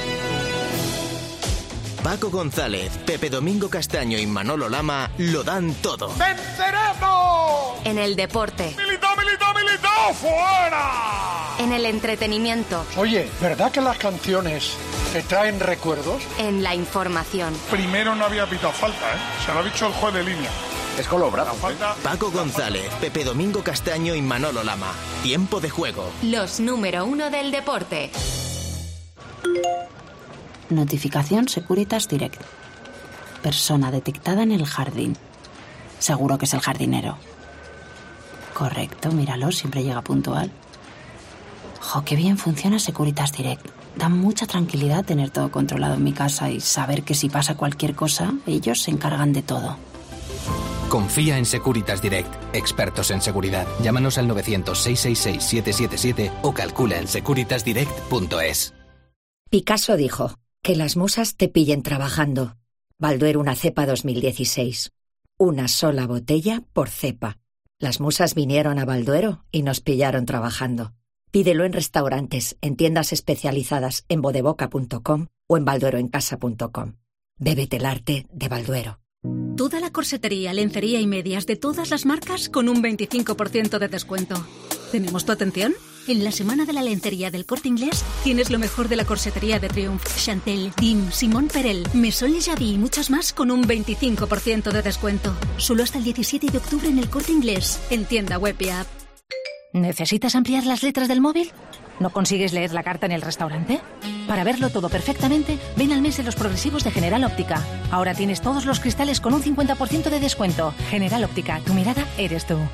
Speaker 1: Paco González, Pepe Domingo Castaño y Manolo Lama lo dan todo.
Speaker 2: ¡Venceremos! En el deporte.
Speaker 20: ¡Militao, militao, militao! ¡Fuera!
Speaker 2: En el entretenimiento.
Speaker 20: Oye, ¿verdad que las canciones te traen recuerdos?
Speaker 2: En la información.
Speaker 20: Primero no había pitado falta, ¿eh? Se lo ha dicho el juez de línea.
Speaker 1: Es color bravo. Falta... Paco González, Pepe Domingo Castaño y Manolo Lama. Tiempo de juego.
Speaker 2: Los número uno del deporte.
Speaker 21: Notificación Securitas Direct. Persona detectada en el jardín. Seguro que es el jardinero. Correcto, míralo, siempre llega puntual. Jo, qué bien funciona Securitas Direct. Da mucha tranquilidad tener todo controlado en mi casa y saber que si pasa cualquier cosa, ellos se encargan de todo.
Speaker 22: Confía en Securitas Direct, expertos en seguridad. Llámanos al novecientos, seiscientos sesenta y seis, siete siete siete o calcula en securitas direct punto es.
Speaker 23: Picasso dijo: que las musas te pillen trabajando. Balduero una cepa dos mil dieciséis. Una sola botella por cepa. Las musas vinieron a Balduero y nos pillaron trabajando. Pídelo en restaurantes, en tiendas especializadas en bodeboca punto com o en baldueroencasa punto com. Bébete el arte de Balduero.
Speaker 24: Toda la corsetería, lencería y medias de todas las marcas con un veinticinco por ciento de descuento. ¿Tenemos tu atención? En la semana de la lencería del Corte Inglés tienes lo mejor de la corsetería de Triumph, Chantel, Dim, Simone Perel, Maison Le Javi y muchas más con un veinticinco por ciento de descuento. Solo hasta el diecisiete de octubre en el Corte Inglés, en tienda web y app.
Speaker 25: ¿Necesitas ampliar las letras del móvil? ¿No consigues leer la carta en el restaurante? Para verlo todo perfectamente, ven al mes de los progresivos de General Óptica. Ahora tienes todos los cristales con un cincuenta por ciento de descuento. General Óptica, tu mirada eres tú.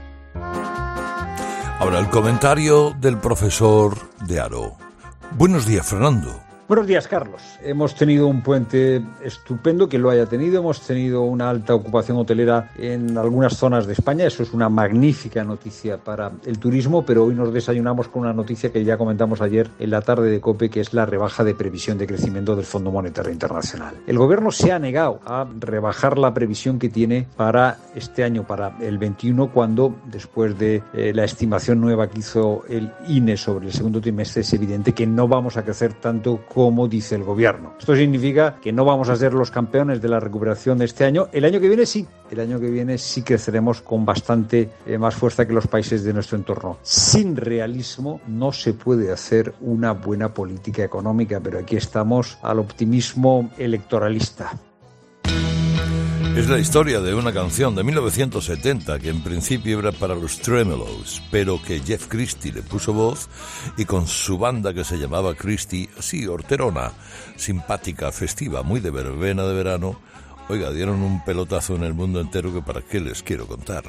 Speaker 8: Ahora el comentario del profesor de Aro. Buenos días, Fernando.
Speaker 26: Buenos días, Carlos. Hemos tenido un puente estupendo, que lo haya tenido. Hemos tenido una alta ocupación hotelera en algunas zonas de España. Eso es una magnífica noticia para el turismo, pero hoy nos desayunamos con una noticia que ya comentamos ayer en la tarde de COPE, que es la rebaja de previsión de crecimiento del Fondo Monetario Internacional. El gobierno se ha negado a rebajar la previsión que tiene para este año, para el veintiuno, cuando, después de eh, la estimación nueva que hizo el I N E sobre el segundo trimestre, es evidente que no vamos a crecer tanto como como dice el gobierno. Esto significa que no vamos a ser los campeones de la recuperación de este año. El año que viene sí, el año que viene sí creceremos con bastante eh, más fuerza que los países de nuestro entorno. Sin realismo no se puede hacer una buena política económica, pero aquí estamos al optimismo electoralista.
Speaker 8: Es la historia de una canción de mil novecientos setenta que en principio era para los Tremelows, pero que Jeff Christie le puso voz y con su banda que se llamaba Christie, así horterona, simpática, festiva, muy de verbena de verano, oiga, dieron un pelotazo en el mundo entero que para qué les quiero contar.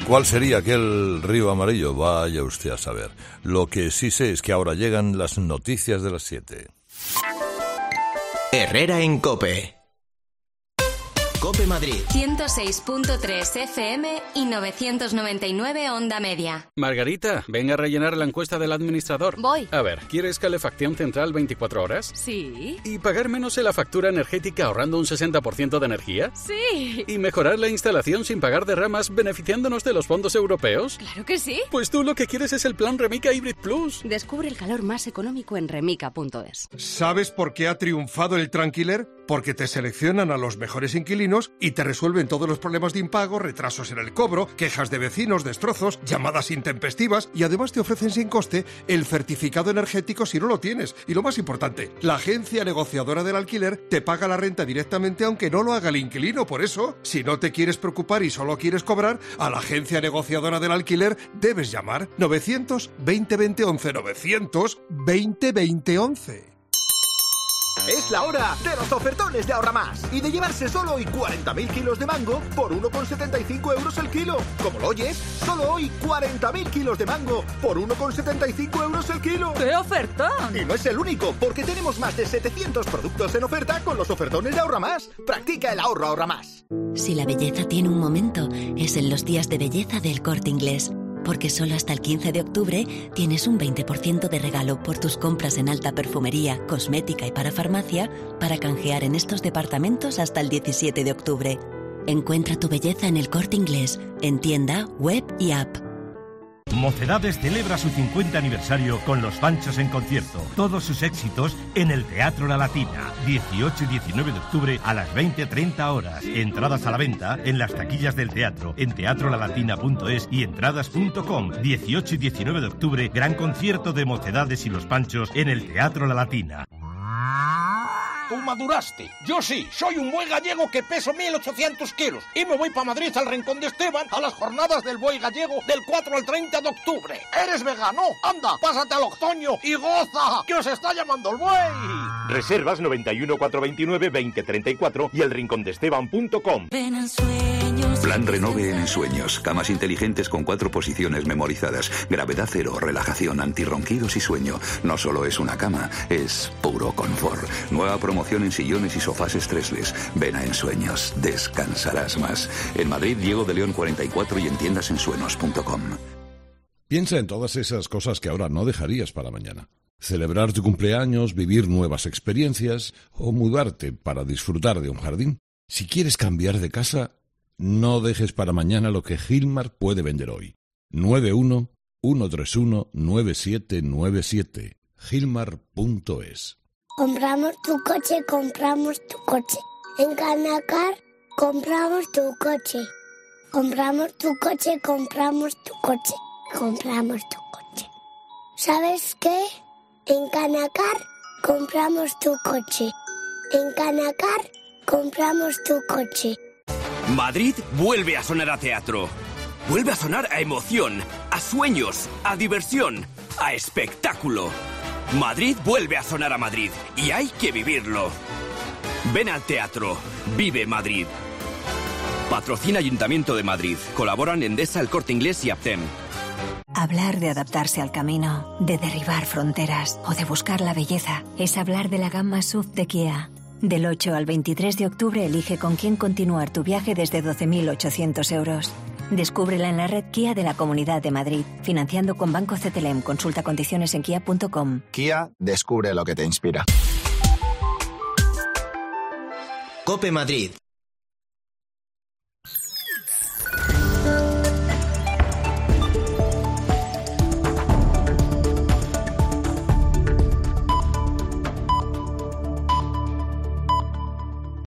Speaker 8: ¿Cuál sería aquel río amarillo? Vaya usted a saber. Lo que sí sé es que ahora llegan las noticias de las siete.
Speaker 1: Herrera en COPE. COPE Madrid.
Speaker 2: ciento seis punto tres F M y novecientos noventa y nueve onda media.
Speaker 3: Margarita, venga a rellenar la encuesta del administrador.
Speaker 24: Voy.
Speaker 3: A ver, ¿quieres calefacción central veinticuatro horas?
Speaker 24: Sí.
Speaker 3: ¿Y pagar menos en la factura energética ahorrando un sesenta por ciento de energía?
Speaker 24: Sí.
Speaker 3: ¿Y mejorar la instalación sin pagar derramas beneficiándonos de los fondos europeos?
Speaker 24: Claro que sí.
Speaker 3: Pues tú lo que quieres es el plan Remica Hybrid Plus.
Speaker 24: Descubre el calor más económico en remica punto es.
Speaker 4: ¿Sabes por qué ha triunfado el Tranquiler? Porque te seleccionan a los mejores inquilinos y te resuelven todos los problemas de impago, retrasos en el cobro, quejas de vecinos, destrozos, llamadas intempestivas y además te ofrecen sin coste el certificado energético si no lo tienes. Y lo más importante, la agencia negociadora del alquiler te paga la renta directamente aunque no lo haga el inquilino. Por eso, si no te quieres preocupar y solo quieres cobrar, a la agencia negociadora del alquiler debes llamar novecientos veinte veinte once, novecientos veinte veinte once.
Speaker 5: Es la hora de los ofertones de Ahorra Más y de llevarse solo hoy cuarenta mil kilos de mango por uno con setenta y cinco euros el kilo. Como lo oyes, solo hoy cuarenta mil kilos de mango por uno con setenta y cinco euros el kilo.
Speaker 24: ¡Qué ofertón!
Speaker 5: Y no es el único, porque tenemos más de setecientos productos en oferta con los ofertones de Ahorra Más. Practica el ahorro Ahorra Más.
Speaker 6: Si la belleza tiene un momento, es en los días de belleza del Corte Inglés. Porque solo hasta el quince de octubre tienes un veinte por ciento de regalo por tus compras en alta perfumería, cosmética y para farmacia para canjear en estos departamentos hasta el diecisiete de octubre. Encuentra tu belleza en el Corte Inglés, en tienda, web y app.
Speaker 7: Mocedades celebra su cincuenta aniversario con Los Panchos en concierto. Todos sus éxitos en el Teatro La Latina. dieciocho y diecinueve de octubre a las veinte treinta horas. Entradas a la venta en las taquillas del teatro, en teatro la latina punto es y entradas punto com. dieciocho y diecinueve de octubre, gran concierto de Mocedades y Los Panchos en el Teatro La Latina.
Speaker 9: Tú maduraste. Yo sí, soy un buey gallego que peso mil ochocientos kilos y me voy para Madrid al Rincón de Esteban a las jornadas del buey gallego del cuatro al treinta de octubre. ¿Eres vegano? Anda, pásate al otoño y goza, que os está llamando el buey.
Speaker 27: Reservas noventa y uno, cuatrocientos veintinueve, veinte treinta y cuatro y el rincón de esteban punto com.
Speaker 28: Plan Renove en Ensueños. Camas inteligentes con cuatro posiciones memorizadas. Gravedad cero, relajación, antirronquidos y sueño. No solo es una cama, es puro confort. Nueva promoción en sillones y sofás estresles. Ven a Ensueños. Descansarás más. En Madrid, Diego de León cuarenta y cuatro y en tiendas ensueños punto com.
Speaker 8: Piensa en todas esas cosas que ahora no dejarías para mañana. Celebrar tu cumpleaños, vivir nuevas experiencias o mudarte para disfrutar de un jardín. Si quieres cambiar de casa, no dejes para mañana lo que Gilmar puede vender hoy. nueve uno, uno tres uno, nueve siete nueve siete. Gilmar punto es.
Speaker 29: Compramos tu coche, compramos tu coche. En Canacar compramos tu coche. Compramos tu coche, compramos tu coche. Compramos tu coche. ¿Sabes qué? En Canacar compramos tu coche. En Canacar compramos tu coche.
Speaker 30: Madrid vuelve a sonar a teatro. Vuelve a sonar a emoción, a sueños, a diversión, a espectáculo. Madrid vuelve a sonar a Madrid y hay que vivirlo. Ven al teatro. Vive Madrid. Patrocina Ayuntamiento de Madrid. Colaboran Endesa, El Corte Inglés y Aptem.
Speaker 31: Hablar de adaptarse al camino, de derribar fronteras o de buscar la belleza es hablar de la gama S U V de Kia. Del ocho al veintitrés de octubre elige con quién continuar tu viaje desde doce mil ochocientos euros. Descúbrela en la red Kia de la Comunidad de Madrid, financiando con Banco C T L M. Consulta condiciones en kia punto com.
Speaker 32: Kia, descubre lo que te inspira.
Speaker 1: COPE Madrid.